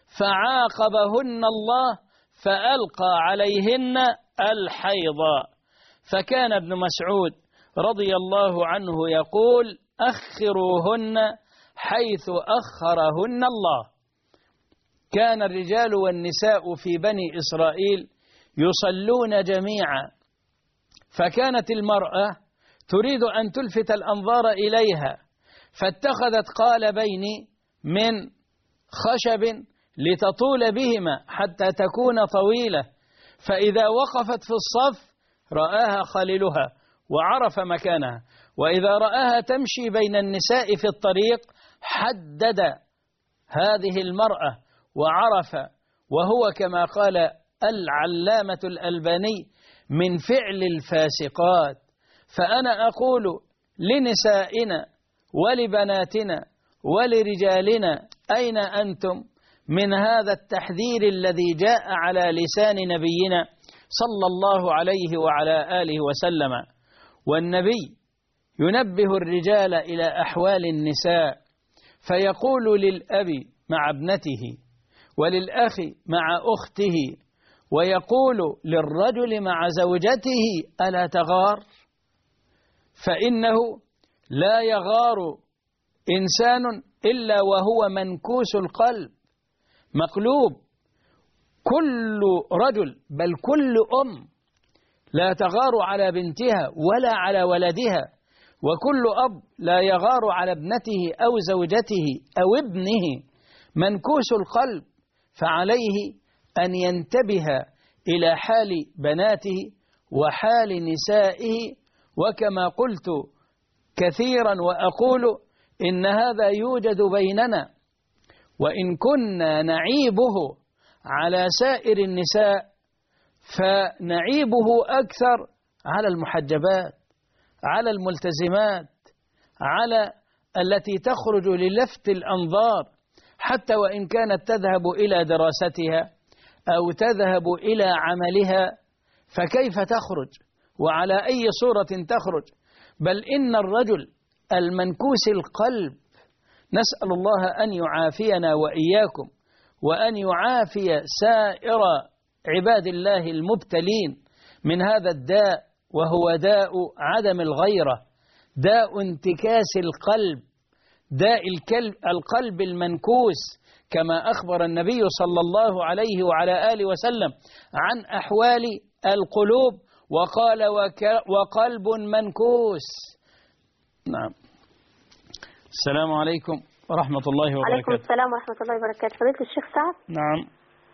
فعاقبهن الله فألقى عليهن الحيض. فكان ابن مسعود رضي الله عنه يقول: أخروهن حيث أخرهن الله. كان الرجال والنساء في بني إسرائيل يصلون جميعا، فكانت المرأة تريد أن تلفت الأنظار إليها، فاتخذت قالبين من خشب لتطول بهما حتى تكون طويلة، فإذا وقفت في الصف رآها خليلها وعرف مكانها، وإذا رآها تمشي بين النساء في الطريق حدد هذه المرأة وعرف. وهو كما قال العلامة الألباني: من فعل الفاسقات. فأنا أقول لنسائنا ولبناتنا ولرجالنا: أين أنتم من هذا التحذير الذي جاء على لسان نبينا صلى الله عليه وعلى آله وسلم؟ والنبي ينبه الرجال إلى أحوال النساء، فيقول للأب مع ابنته وللأخ مع أخته، ويقول للرجل مع زوجته: ألا تغار؟ فإنه لا يغار إنسان إلا وهو منكوس القلب مقلوب، كل رجل بل كل أم لا تغار على بنتها ولا على ولدها، وكل أب لا يغار على ابنته أو زوجته أو ابنه منكوس القلب، فعليه أن ينتبه إلى حال بناته وحال نسائه. وكما قلت كثيرا وأقول إن هذا يوجد بيننا، وإن كنا نعيبه على سائر النساء فنعيبه أكثر على المحجبات، على الملتزمات، على التي تخرج للفت الأنظار، حتى وإن كانت تذهب إلى دراستها أو تذهب إلى عملها، فكيف تخرج وعلى أي صورة تخرج؟ بل إن الرجل المنكوس القلب، نسأل الله أن يعافينا وإياكم وأن يعافي سائر عباد الله المبتلين من هذا الداء، وهو داء عدم الغيرة، داء انتكاس القلب، داء القلب المنكوس، كما أخبر النبي صلى الله عليه وعلى آله وسلم عن أحوال القلوب وقال وقلب منكوس. نعم. السلام عليكم ورحمة الله وبركاته. عليكم السلام ورحمة الله وبركاته. فضيلة الشيخ سعد. نعم.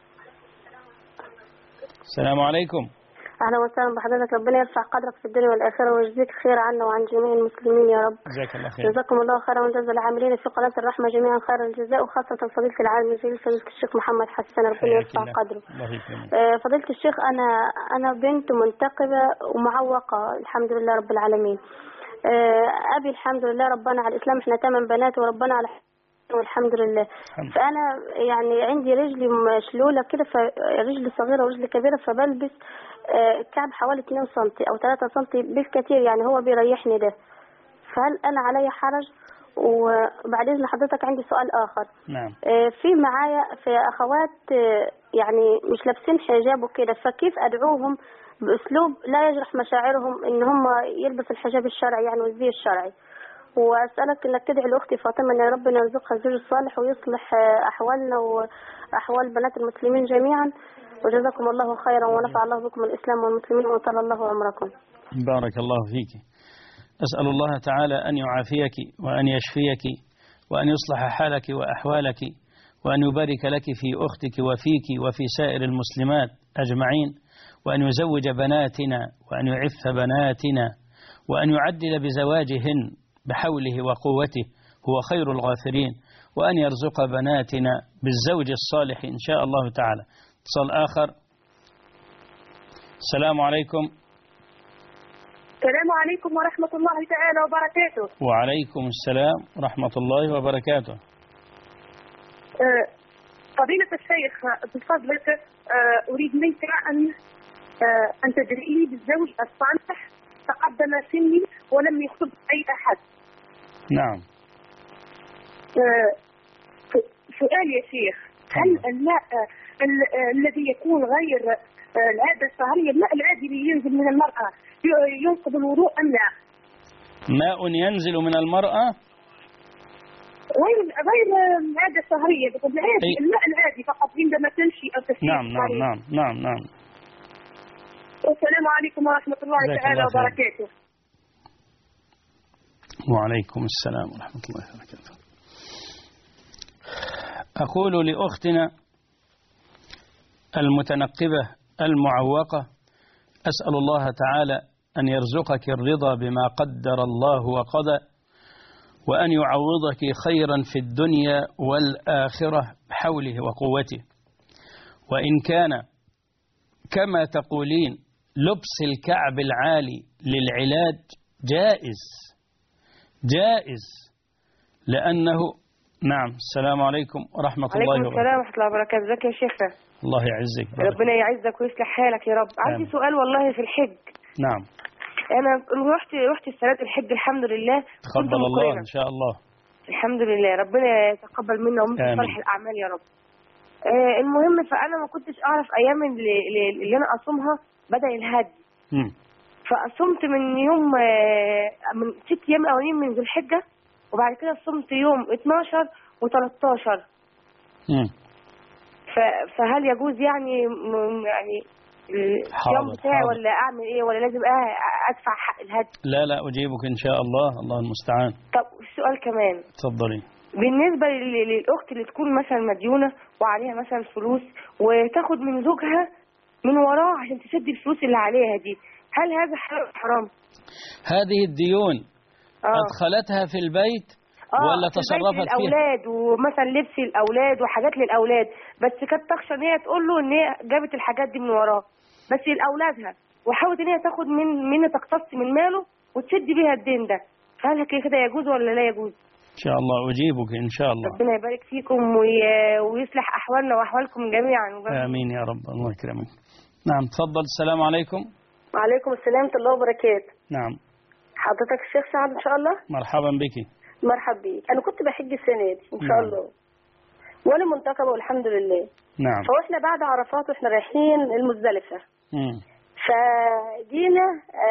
السلام عليكم. أهلا وسهلا بحضرتك، ربنا يرفع قدرك في الدنيا والآخرة ويجزيك خير عنا وعن جميع المسلمين يا رب. جزاك الله خير. جزاكم الله خيرا وجزا العاملين في قناة الرحمة جميعا خير الجزاء، وخاصة فضيلة العالم الجليل فضيلة الشيخ محمد حسن، ربنا يرفع قدره. فضيلة الشيخ، أنا بنت منتقبة ومعوقة الحمد لله رب العالمين. أبي الحمد لله ربنا على الإسلام، إحنا 8 بنات وربنا على والحمد لله. فأنا يعني عندي رجلي مشلولة كده، رجلي صغيرة ورجلي كبيرة، فبلبس كعب حوالي 2 سم أو 3 سم بالكثير، يعني هو بيريحني ده. فهل أنا علي حرج؟ وبعد إذن حضرتك عندي سؤال آخر. نعم. في معايا في أخوات يعني مش لابسين حجاب وكده، فكيف أدعوهم بأسلوب لا يجرح مشاعرهم إن هم يلبسوا الحجاب الشرعي يعني والزي الشرعي؟ وأسألك إنك تدعي لأختي فاطمة إن ربنا يرزقها الزوج الصالح ويصلح أحوالنا وأحوال بنات المسلمين جميعا، وجزاكم الله خيرا ونفع الله بكم الإسلام والمسلمين وطال الله عمركم. بارك الله فيك. أسأل الله تعالى أن يعافيك وأن يشفيك وأن يصلح حالك وأحوالك وأن يبارك لك في أختك وفيك وفي سائر المسلمات أجمعين، وأن يزوج بناتنا وأن يعف بناتنا وأن يعدل بزواجهن بحوله وقوته، هو خير الغافرين، وأن يرزق بناتنا بالزوج الصالح إن شاء الله تعالى. اتصال آخر. السلام عليكم. السلام عليكم ورحمة الله تعالى وبركاته. وعليكم السلام ورحمة الله وبركاته. فضيلة الشيخ بفضلك أريد منك أن تدعي لي بالزوج الصالح، تقدم سني ولم يخطب أي أحد. نعم. سؤال يا شيخ، هل الماء الذي يكون غير العادة الشهرية، الماء العادي اللي ينزل من المرأة ينقض الوضوء أم لا؟ ماء ينزل من المرأة غير العادة الشهرية، الماء العادي فقط عندما تمشي أو تسير. نعم. والسلام عليكم ورحمة الله تعالى وبركاته. وعليكم السلام ورحمة الله وبركاته. أقول لأختنا المتنقبة المعوقة: أسأل الله تعالى أن يرزقك الرضا بما قدر الله وقضى، وأن يعوضك خيرا في الدنيا والآخرة بحوله وقوته. وإن كان كما تقولين لبس الكعب العالي للعلاج جائز لأنه نعم. السلام عليكم ورحمة الله وبركاته. عليكم السلام ورحمة الله وبركاته. ازيك يا شيخ؟ الله يعزك. ربنا يعزك ويصلح حالك يا رب. عندي سؤال والله في الحج. نعم. أنا رحت السنة الحج الحمد لله. تقبل الله إن شاء الله. الحمد لله، ربنا يتقبل منا ومن صالح الأعمال يا رب. المهم فأنا ما كنتش أعرف أيام اللي أنا أصومها بدأ الهدي. فأصمت من يوم من 6 أيام الأولين من ذي الحجة، وبعد كده صمت يوم 12 و13. فهل يجوز يعني الصيام بتاعي ولا اعمل ايه، ولا لازم ادفع حق الهدي؟ لا اجيبك ان شاء الله، الله المستعان. طب السؤال كمان. اتفضلي. بالنسبه للاخت اللي تكون مثلا مديونه وعليها مثلا فلوس وتاخد من زوجها من وراه عشان تسد الفلوس اللي عليها دي، هل هذا حرام؟ هذه الديون ادخلتها في البيت ولا تصرفت فيها؟ الأولاد ومثلا لبس الأولاد وحاجات للأولاد، بس كانت تخشى ان هي تقول له ان هي جابت الحاجات دي من وراه بس لأولادها، وحاولت ان هي تاخد منه تقتص من ماله وتسد بيها الدين ده، فهل كده يجوز ولا لا يجوز؟ إن شاء الله أجيبك إن شاء الله. ربنا يبارك فيكم ويصلح أحوالنا وأحوالكم جميعا. آمين يا رب، الله يكرمك. نعم تفضل. السلام عليكم. وعليكم السلام ورحمة الله وبركاته. نعم. حضرتك الشيخ سعد إن شاء الله. مرحبا بك. مرحبا بيك. أنا كنت بحج السنة دي إن شاء الله، وأنا منتقبة والحمد لله. نعم. فإحنا بعد عرفات وإحنا رايحين المزدلفة. فجينا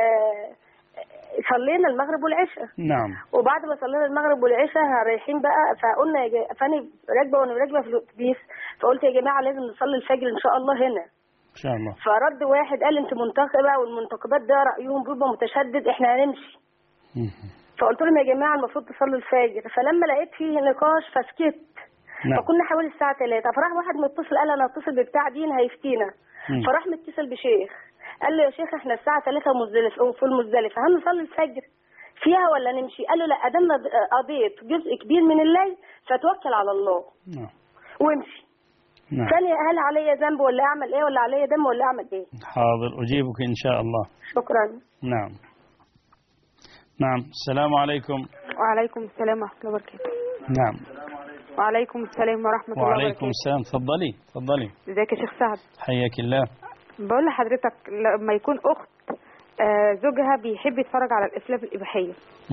صلينا المغرب والعشاء. نعم. وبعد ما صلينا المغرب والعشاء رايحين بقى، فقلنا فأنا راكبة وأنا راكبة في الأتوبيس، فقلت يا جماعة لازم نصلي الفجر إن شاء الله هنا. إن شاء الله. فرد واحد قال أنت منتقبة والمنتقبات ده رأيهم بيبقى متشدد، إحنا هنمشي. فقلت لهم يا جماعة المفروض تصلوا الفجر، فلما لقيت فيه نقاش فسكت. نعم. فكنا حوالي الساعة 3، فراح واحد متصل قال أنا هتصل ببتاع دين هيفتينا. فراح متصل بشيخ قال له يا شيخ احنا الساعة 3 في المزدلفة، هنصلي الفجر فيها ولا نمشي؟ قال له لا، أدام قضيت جزء كبير من الليل فتوكل على الله. نعم. وامشي. نعم. ثانية هل علي ذنب ولا أعمل إيه، ولا علي دم ولا أعمل إيه؟ حاضر أجيبك إن شاء الله. شكرا. نعم. نعم. السلام عليكم. وعليكم السلام ورحمة الله وبركاته. نعم. وعليكم السلام ورحمة الله وبركاته. وعليكم السلام. تفضلي تفضلي. ازيك يا شيخ سعد؟ حياك الله. بقول لحضرتك لما يكون أخت زوجها بيحب يتفرج على الأفلام الإباحية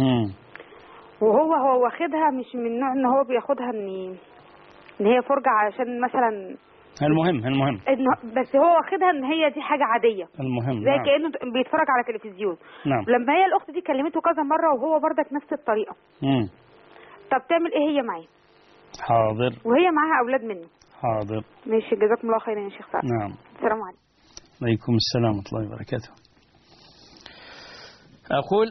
وهو واخدها مش من نوع ان هو بياخدها ان هي فرجة عشان مثلا المهم بس هو واخدها ان هي دي حاجة عادية المهم زي كأنه بيتفرج على تلفزيون. نعم. لما هي الأخت دي كلمته كذا مرة وهو برضك نفس الطريقة. طب تعمل ايه هي معاه؟ حاضر. وهي معاها أولاد منه. حاضر. ماشي، جزاكم الله خيرا يا شيخ سعد. نعم. السلام عليكم. عليكم السلام ورحمة الله وبركاته. أقول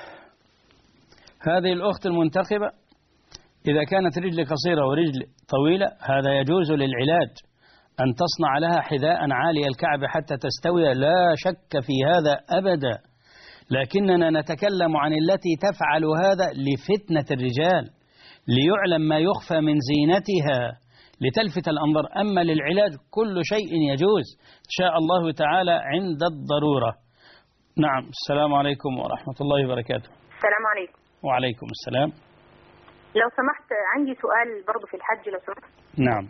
هذه الأخت المنتخبة إذا كانت رجل قصيرة ورجل طويلة هذا يجوز للعلاج أن تصنع لها حذاء عالي الكعب حتى تستوي، لا شك في هذا أبدا، لكننا نتكلم عن التي تفعل هذا لفتنة الرجال ليعلم ما يخفى من زينتها لتلفت الأنظار. أما للعلاج كل شيء يجوز إن شاء الله تعالى عند الضرورة. نعم. السلام عليكم ورحمة الله وبركاته. السلام عليكم. وعليكم السلام. لو سمحت عندي سؤال برضو في الحج لو سمحت. نعم.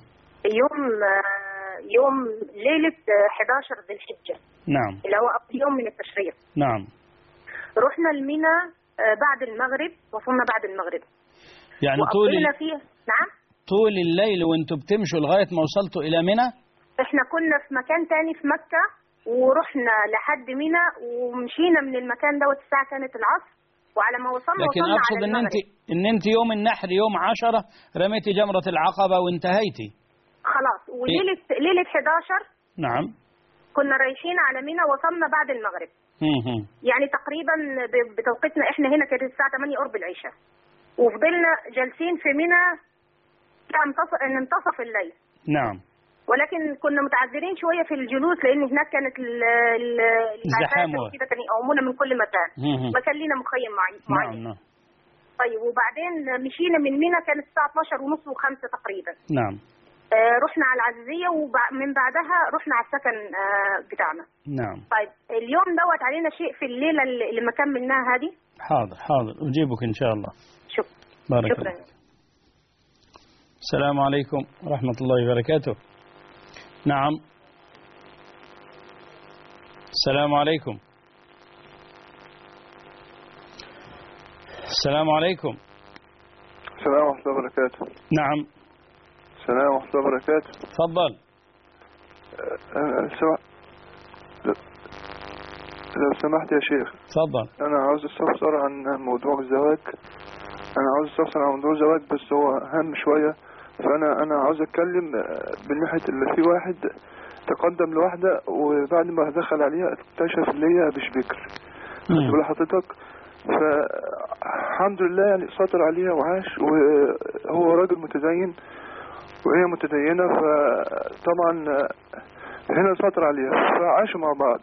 يوم ليلة 11 ذي الحجة. نعم. اللي هو أول يوم من التشريق. نعم. رحنا المينا بعد المغرب، وصلنا بعد المغرب. يعني طول الليل وانتم بتمشوا لغاية ما وصلتوا إلى منى؟ احنا كنا في مكان تاني في مكة ورحنا لحد منى ومشينا من المكان دوت الساعة كانت العصر، وعلى ما وصلنا لكن أقصد إن أنت يوم النحر يوم 10 رميتي جمرة العقبة وانتهيتي خلاص، وليلة 11 نعم كنا رايحين على منى، وصلنا بعد المغرب. يعني تقريبا بتوقيتنا احنا هنا كانت الساعة 8 قرب العشاء، وفضلنا جالسين في منى منتصف الليل. نعم. ولكن كنا متعذرين شوية في الجلوس لأن هناك كانت الزحام كده كانوا يقومونا من كل مكان. ما كان لنا مخيم معين. نعم. طيب وبعدين مشينا من منى كانت الساعة 12:30 و5 تقريبا. نعم. رحنا على العزيزية ومن بعدها رحنا على السكن بتاعنا. نعم. طيب اليوم دوت علينا شيء في الليلة اللي ما كملناها هذه؟ حاضر أجيبك إن شاء الله. بارك الله. السلام عليكم ورحمة الله وبركاته. نعم. السلام عليكم. السلام عليكم. السلام ورحمة الله وبركاته. نعم. السلام ورحمة الله وبركاته. تفضل. لو سمحت يا شيخ. تفضل. أنا عاوز استفسر عن موضوع الزواج. بس هو أهم شوية فأنا عاوز أتكلم من ناحية اللي في واحد تقدم لواحدة وبعد ما دخل عليها اكتشف اللي هي مش بكر. خدت بال حضرتك؟ فالحمد لله يعني سيطر عليها وعاش، وهو راجل متدين وهي متدينة، فطبعا هنا سيطر عليها فعاشوا مع بعض.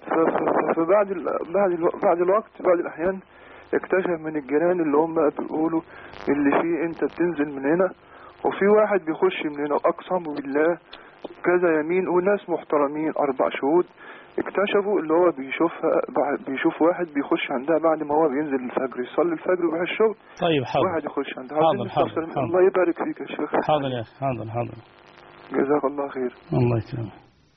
فبعد الوقت بعد الأحيان اكتشف من الجيران اللي هم بيقولوا اللي فيه انت بتنزل من هنا وفي واحد بيخش من هنا، واقسم بالله كذا يمين وناس محترمين 4 شهود اكتشفوا اللي هو بيشوف واحد بيخش عندها بعد ما هو بينزل الفجر يصلي الفجر ويروح الشغل. طيب حاضر. واحد يخش عندها. حاضر. الله يبارك فيك يا شيخ. حاضر يا اخي. حاضر. جزاك الله خير. الله يكرمك.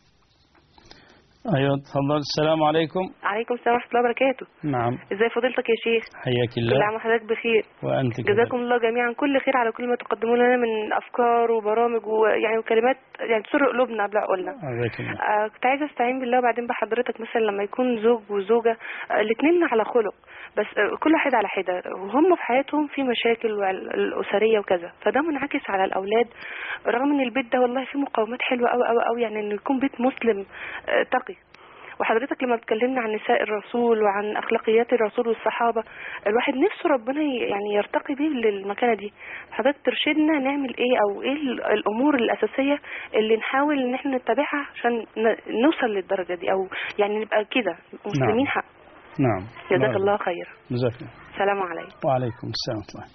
ايوه تفضل. السلام عليكم. عليكم السلام ورحمه الله وبركاته. نعم. ازي فضيلتك يا شيخ؟ حياك الله. كل عام وحضرتك بخير. وانت كذلك. جزاكم الله جميعا كل خير على كل ما تقدمون لنا من افكار وبرامج ويعني وكلمات يعني تسر قلوبنا قبل عقولنا. كنت عايزه استعين بالله وبعدين بحضرتك مثلا لما يكون زوج وزوجه الاثنين على خلق بس كل واحد على حده وهم في حياتهم في مشاكل الاسريه وكذا، فده منعكس على الاولاد رغم ان البيت ده والله فيه مقومات حلوه قوي قوي قوي، يعني انه يكون بيت مسلم تقي. وحضرتك لما بتكلمنا عن نساء الرسول وعن أخلاقيات الرسول والصحابة الواحد نفسه ربنا يعني يرتقي بيه للمكانة دي. حضرتك ترشدنا نعمل ايه او ايه الامور الاساسية اللي نحاول ان احنا نتبعها عشان نوصل للدرجة دي او يعني نبقى كده مسلمين حق. نعم. جزاك الله خير. جزاك الله. السلام عليكم. وعليكم السلام ورحمة الله.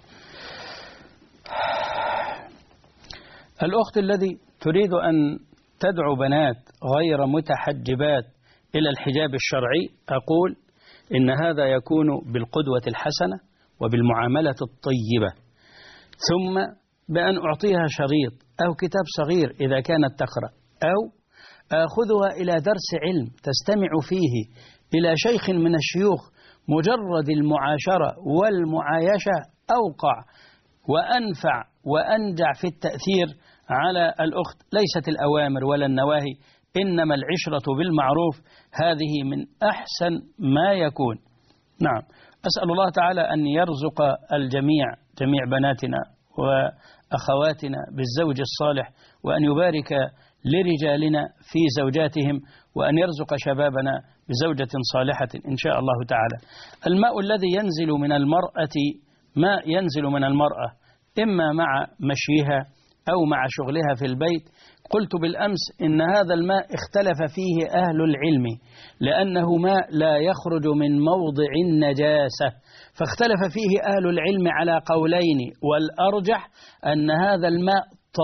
الأخت الذي تريد أن تدعو بنات غير متحجبات إلى الحجاب الشرعي أقول إن هذا يكون بالقدوة الحسنة وبالمعاملة الطيبة، ثم بأن أعطيها شريط أو كتاب صغير إذا كانت تقرأ، أو أخذها إلى درس علم تستمع فيه إلى شيخ من الشيوخ. مجرد المعاشرة والمعايشة أوقع وأنفع وأنجع في التأثير على الأخت. ليست الأوامر ولا النواهي، إنما العشرة بالمعروف، هذه من أحسن ما يكون. نعم. أسأل الله تعالى أن يرزق الجميع جميع بناتنا وأخواتنا بالزوج الصالح، وأن يبارك لرجالنا في زوجاتهم، وأن يرزق شبابنا بزوجة صالحة إن شاء الله تعالى. الماء الذي ينزل من المرأة ماء ينزل من المرأة إما مع مشيها أو مع شغلها في البيت. قلت بالأمس إن هذا الماء اختلف فيه أهل العلم لأنه ماء لا يخرج من موضع النجاسة، فاختلف فيه أهل العلم على قولين، والأرجح أن هذا الماء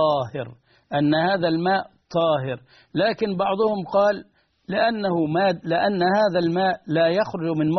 طاهر، لكن بعضهم قال لأن هذا الماء لا يخرج من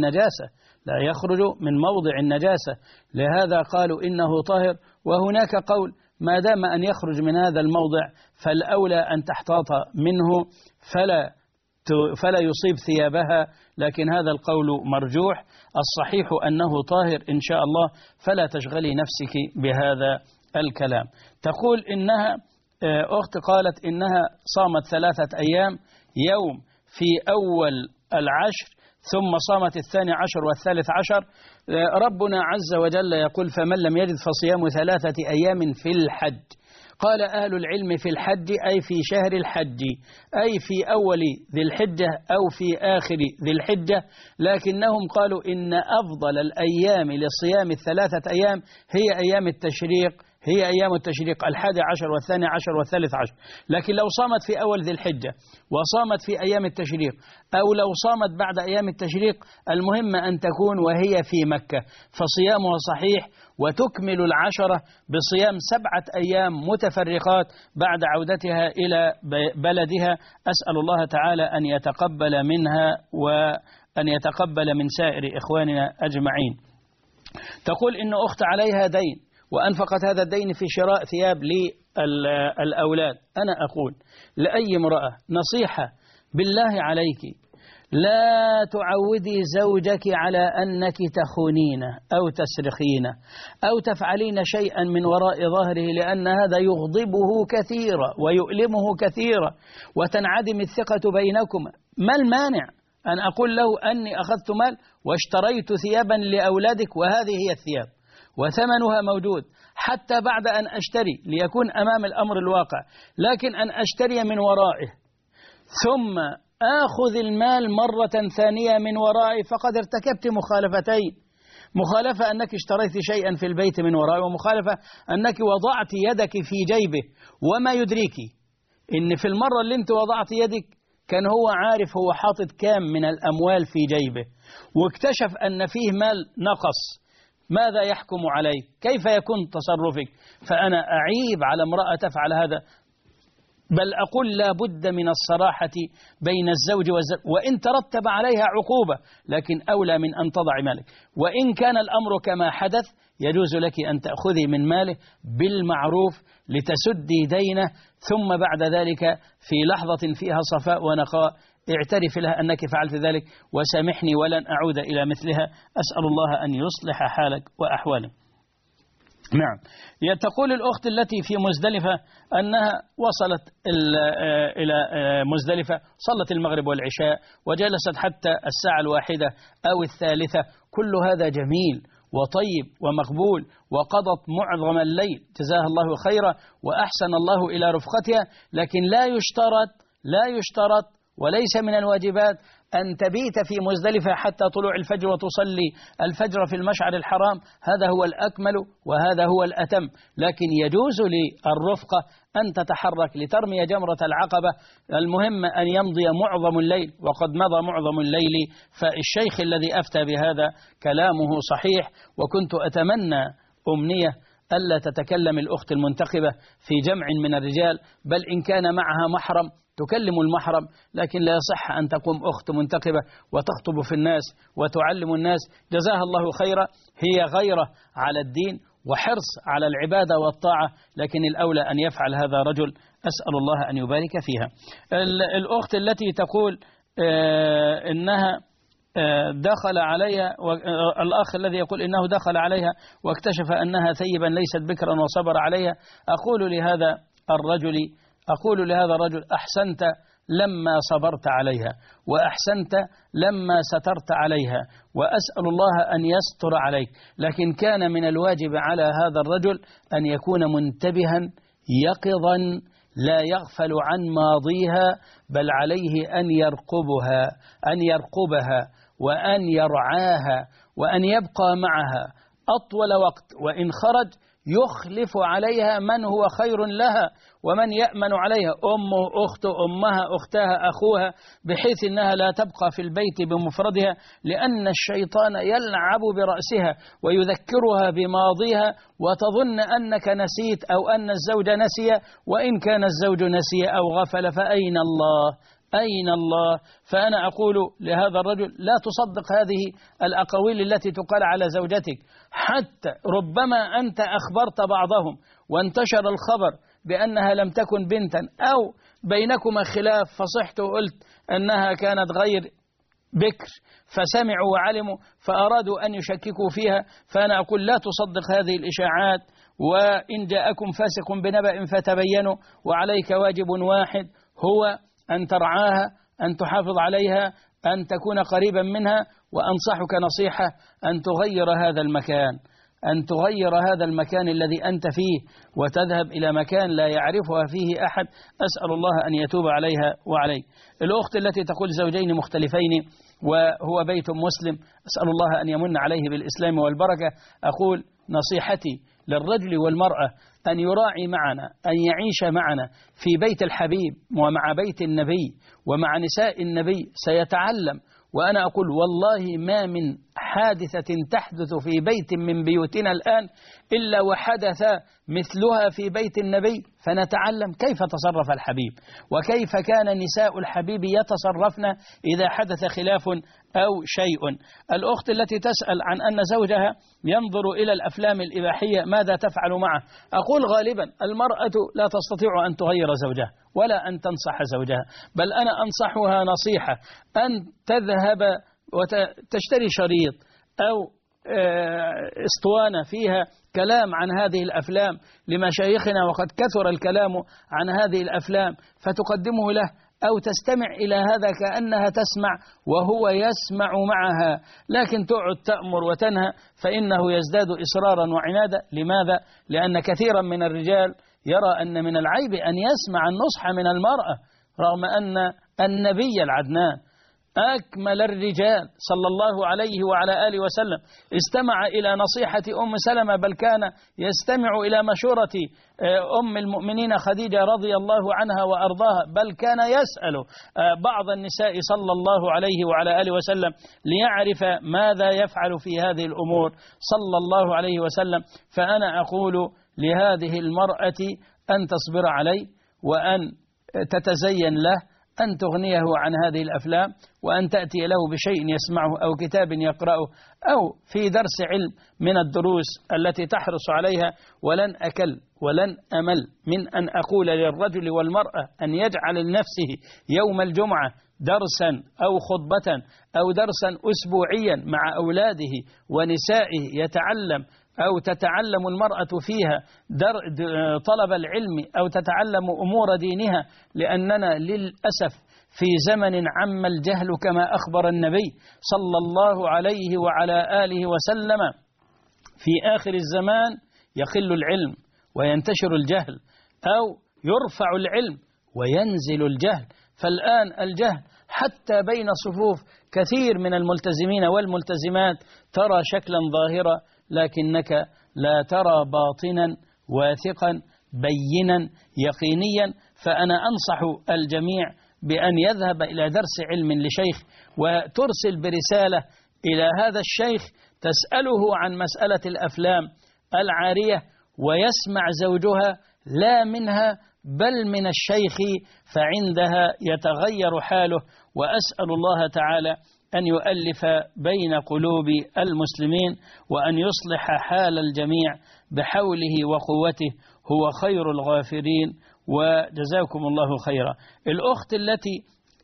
موضع النجاسة، لهذا قالوا إنه طاهر. وهناك قول ما دام أن يخرج من هذا الموضع فالأولى أن تحتاط منه فلا يصيب ثيابها، لكن هذا القول مرجوح. الصحيح أنه طاهر إن شاء الله، فلا تشغلي نفسك بهذا الكلام. تقول إنها أخت قالت إنها صامت 3 أيام، يوم في أول العشر ثم صامت 12 و13. ربنا عز وجل يقول فمن لم يجد فصيام 3 أيام في الحج. قال أهل العلم في الحج أي في شهر الحج، أي في أول ذي الحجة أو في آخر ذي الحجة، لكنهم قالوا إن أفضل الأيام لصيام 3 أيام هي أيام التشريق، 11 و12 و13. لكن لو صامت في أول ذي الحجة وصامت في أيام التشريق أو لو صامت بعد أيام التشريق، المهم أن تكون وهي في مكة فصيامها صحيح، وتكمل 10 بصيام 7 أيام متفرقات بعد عودتها إلى بلدها. أسأل الله تعالى أن يتقبل منها وأن يتقبل من سائر إخواننا أجمعين. تقول إن أخت عليها دين وأنفقت هذا الدين في شراء ثياب للأولاد. أنا أقول لأي امرأة نصيحة بالله عليك، لا تعودي زوجك على أنك تخونينه أو تسرقينه أو تفعلين شيئا من وراء ظهره، لأن هذا يغضبه كثيرا ويؤلمه كثيرا وتنعدم الثقة بينكما. ما المانع أن أقول له أني أخذت مال واشتريت ثيابا لأولادك وهذه هي الثياب، وثمنها موجود حتى بعد أن أشتري ليكون أمام الأمر الواقع، لكن أن أشتري من ورائه ثم آخذ المال مرة ثانية من ورائه فقد ارتكبت مخالفتين، مخالفة أنك اشتريت شيئا في البيت من ورائه، ومخالفة أنك وضعت يدك في جيبه وما يدريك إن في المرة اللي انت وضعت يدك كان هو عارف هو حاطط كام من الأموال في جيبه، واكتشف أن فيه مال نقص، ماذا يحكم عليك؟ كيف يكون تصرفك؟ فأنا أعيب على امرأة تفعل هذا، بل أقول لا بد من الصراحة بين الزوج والزوج، وإن ترتب عليها عقوبة لكن أولى من أن تضع مالك، وإن كان الأمر كما حدث يجوز لك أن تأخذي من ماله بالمعروف لتسدي دينه، ثم بعد ذلك في لحظة فيها صفاء ونقاء اعترف لها أنك فعلت ذلك وسامحني ولن أعود إلى مثلها، أسأل الله أن يصلح حالك وأحوالك. نعم. تقول الأخت التي في مزدلفة أنها وصلت إلى مزدلفة، صلت المغرب والعشاء وجلست حتى الساعة 1 أو 3، كل هذا جميل وطيب ومقبول، وقضت معظم الليل جزاها الله خيرا وأحسن الله إلى رفقتها، لكن لا يشترط وليس من الواجبات أن تبيت في مزدلفة حتى طلوع الفجر وتصلي الفجر في المشعر الحرام، هذا هو الأكمل وهذا هو الأتم، لكن يجوز للرفقة أن تتحرك لترمي جمرة العقبة، المهم أن يمضي معظم الليل، وقد مضى معظم الليل، فالشيخ الذي أفتى بهذا كلامه صحيح، وكنت أتمنى أمنية ألا تتكلم الأخت المنتخبة في جمع من الرجال، بل إن كان معها محرم تكلم المحرم، لكن لا يصح أن تقوم أخت منتخبة وتخطب في الناس وتعلم الناس، جزاها الله خيرا، هي غيرة على الدين وحرص على العبادة والطاعة، لكن الأولى أن يفعل هذا رجل، أسأل الله أن يبارك فيها. الأخت التي تقول إنها دخل عليها، الأخ الذي يقول إنه دخل عليها واكتشف أنها ثيبا ليست بكرا وصبر عليها، أقول لهذا الرجل أحسنت لما صبرت عليها، وأحسنت لما سترت عليها، وأسأل الله أن يستر عليك، لكن كان من الواجب على هذا الرجل أن يكون منتبها يقظا لا يغفل عن ماضيها، بل عليه أن يرقبها وأن يرعاها وأن يبقى معها أطول وقت، وإن خرج يخلف عليها من هو خير لها ومن يأمن عليها، أمه، أخته، أمها، أختها، أخوها، بحيث أنها لا تبقى في البيت بمفردها، لأن الشيطان يلعب برأسها ويذكرها بماضيها وتظن أنك نسيت أو أن الزوج نسي، وإن كان الزوج نسي أو غفل فأين الله؟ أين الله؟ فأنا أقول لهذا الرجل لا تصدق هذه الأقاويل التي تقال على زوجتك، حتى ربما أنت أخبرت بعضهم وانتشر الخبر بأنها لم تكن بنتا، أو بينكما خلاف فصحت وقلت أنها كانت غير بكر فسمعوا وعلموا فأرادوا أن يشككوا فيها، فأنا أقول لا تصدق هذه الإشاعات، وإن جاءكم فاسق بنبأ فتبينوا، وعليك واجب واحد هو أن ترعاها، أن تحافظ عليها، أن تكون قريبا منها، وأنصحك نصيحة أن تغير هذا المكان الذي أنت فيه وتذهب إلى مكان لا يعرفها فيه أحد، أسأل الله أن يتوب عليها وعليك. الأخت التي تقول زوجين مختلفين وهو بيت مسلم، أسأل الله أن يمن عليه بالإسلام والبركة، أقول نصيحتي للرجل والمرأة أن يراعي معنا، أن يعيش معنا في بيت الحبيب ومع بيت النبي ومع نساء النبي، سيتعلم. وأنا أقول والله ما من حادثة تحدث في بيت من بيوتنا الآن إلا وحدث مثلها في بيت النبي، فنتعلم كيف تصرف الحبيب وكيف كان نساء الحبيب يتصرفن إذا حدث خلاف أو شيء. الأخت التي تسأل عن أن زوجها ينظر إلى الأفلام الإباحية ماذا تفعل معه؟ أقول غالبا المرأة لا تستطيع أن تغير زوجها ولا أن تنصح زوجها، بل أنا أنصحها نصيحة أن تذهب وتشتري شريط أو اسطوانة فيها كلام عن هذه الأفلام لمشايخنا، وقد كثر الكلام عن هذه الأفلام، فتقدمه له أو تستمع إلى هذا كأنها تسمع وهو يسمع معها، لكن تقعد تأمر وتنهى فإنه يزداد إصرارا وعنادا. لماذا؟ لأن كثيرا من الرجال يرى أن من العيب أن يسمع النصح من المرأة، رغم أن النبي العدنان أكمل الرجال صلى الله عليه وعلى آله وسلم استمع إلى نصيحة أم سلمة، بل كان يستمع إلى مشورة أم المؤمنين خديجة رضي الله عنها وأرضاها، بل كان يسأل بعض النساء صلى الله عليه وعلى آله وسلم ليعرف ماذا يفعل في هذه الأمور صلى الله عليه وسلم. فأنا أقول لهذه المرأة أن تصبر عليه، وأن تتزين له، أن تغنيه عن هذه الأفلام، وأن تأتي له بشيء يسمعه أو كتاب يقرأه أو في درس علم من الدروس التي تحرص عليها. ولن أكل ولن أمل من أن أقول للرجل والمرأة أن يجعل لنفسه يوم الجمعة درسا أو خطبة أو درسا أسبوعيا مع أولاده ونسائه يتعلم أو تتعلم المرأة فيها طلب العلم أو تتعلم أمور دينها، لأننا للأسف في زمن عم الجهل كما أخبر النبي صلى الله عليه وعلى آله وسلم. في آخر الزمان يقل العلم وينتشر الجهل، أو يرفع العلم وينزل الجهل. فالآن الجهل حتى بين صفوف كثير من الملتزمين والملتزمات ترى شكلا ظاهرا، لكنك لا ترى باطنا واثقا بينا يقينيا. فأنا أنصح الجميع بأن يذهب إلى درس علم لشيخ، وترسل برسالة إلى هذا الشيخ تسأله عن مسألة الأفلام العارية، ويسمع زوجها لا منها بل من الشيخ، فعندها يتغير حاله. وأسأل الله تعالى أن يؤلف بين قلوب المسلمين، وأن يصلح حال الجميع بحوله وقوته، هو خير الغافرين. وجزاكم الله خيرا. الأخت التي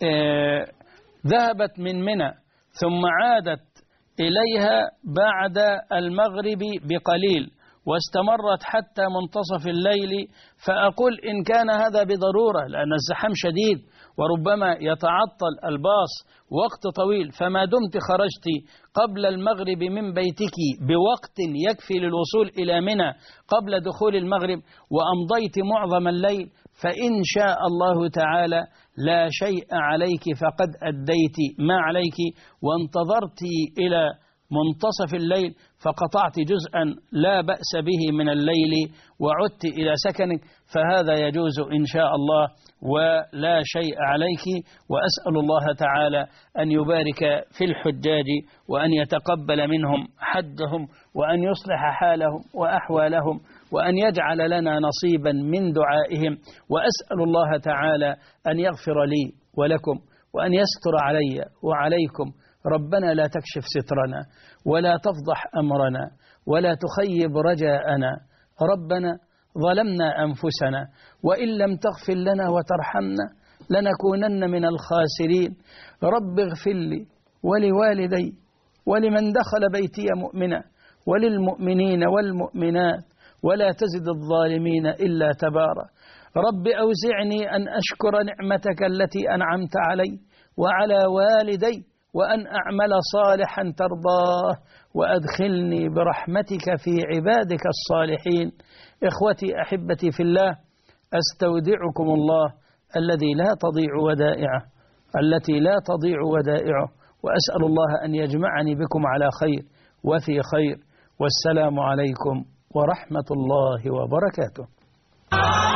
ذهبت من منى ثم عادت إليها بعد المغرب بقليل واستمرت حتى منتصف الليل، فأقول إن كان هذا بضرورة، لأن الزحام شديد وربما يتعطل الباص وقت طويل، فما دمت خرجت قبل المغرب من بيتك بوقت يكفي للوصول إلى منى قبل دخول المغرب، وأمضيت معظم الليل، فإن شاء الله تعالى لا شيء عليك، فقد أديت ما عليك، وانتظرت إلى منتصف الليل فقطعت جزءا لا بأس به من الليل وعدت إلى سكنك، فهذا يجوز إن شاء الله ولا شيء عليك. وأسأل الله تعالى أن يبارك في الحجاج، وأن يتقبل منهم حجهم، وأن يصلح حالهم وأحوالهم، وأن يجعل لنا نصيبا من دعائهم. وأسأل الله تعالى أن يغفر لي ولكم، وأن يستر علي وعليكم. ربنا لا تكشف سترنا، ولا تفضح أمرنا، ولا تخيب رجاءنا. ربنا ظلمنا أنفسنا، وإن لم تغفر لنا وترحمنا لنكونن من الخاسرين. رب اغفر لي ولوالدي ولمن دخل بيتي مؤمنا، وللمؤمنين والمؤمنات، ولا تزد الظالمين إلا تبارا. رب أوزعني أن أشكر نعمتك التي أنعمت علي وعلى والدي، وأن أعمل صالحا ترضاه، وأدخلني برحمتك في عبادك الصالحين. إخوتي أحبتي في الله، أستودعكم الله الذي لا تضيع ودائعه، التي لا تضيع ودائعه، وأسأل الله أن يجمعني بكم على خير وفي خير. والسلام عليكم ورحمة الله وبركاته.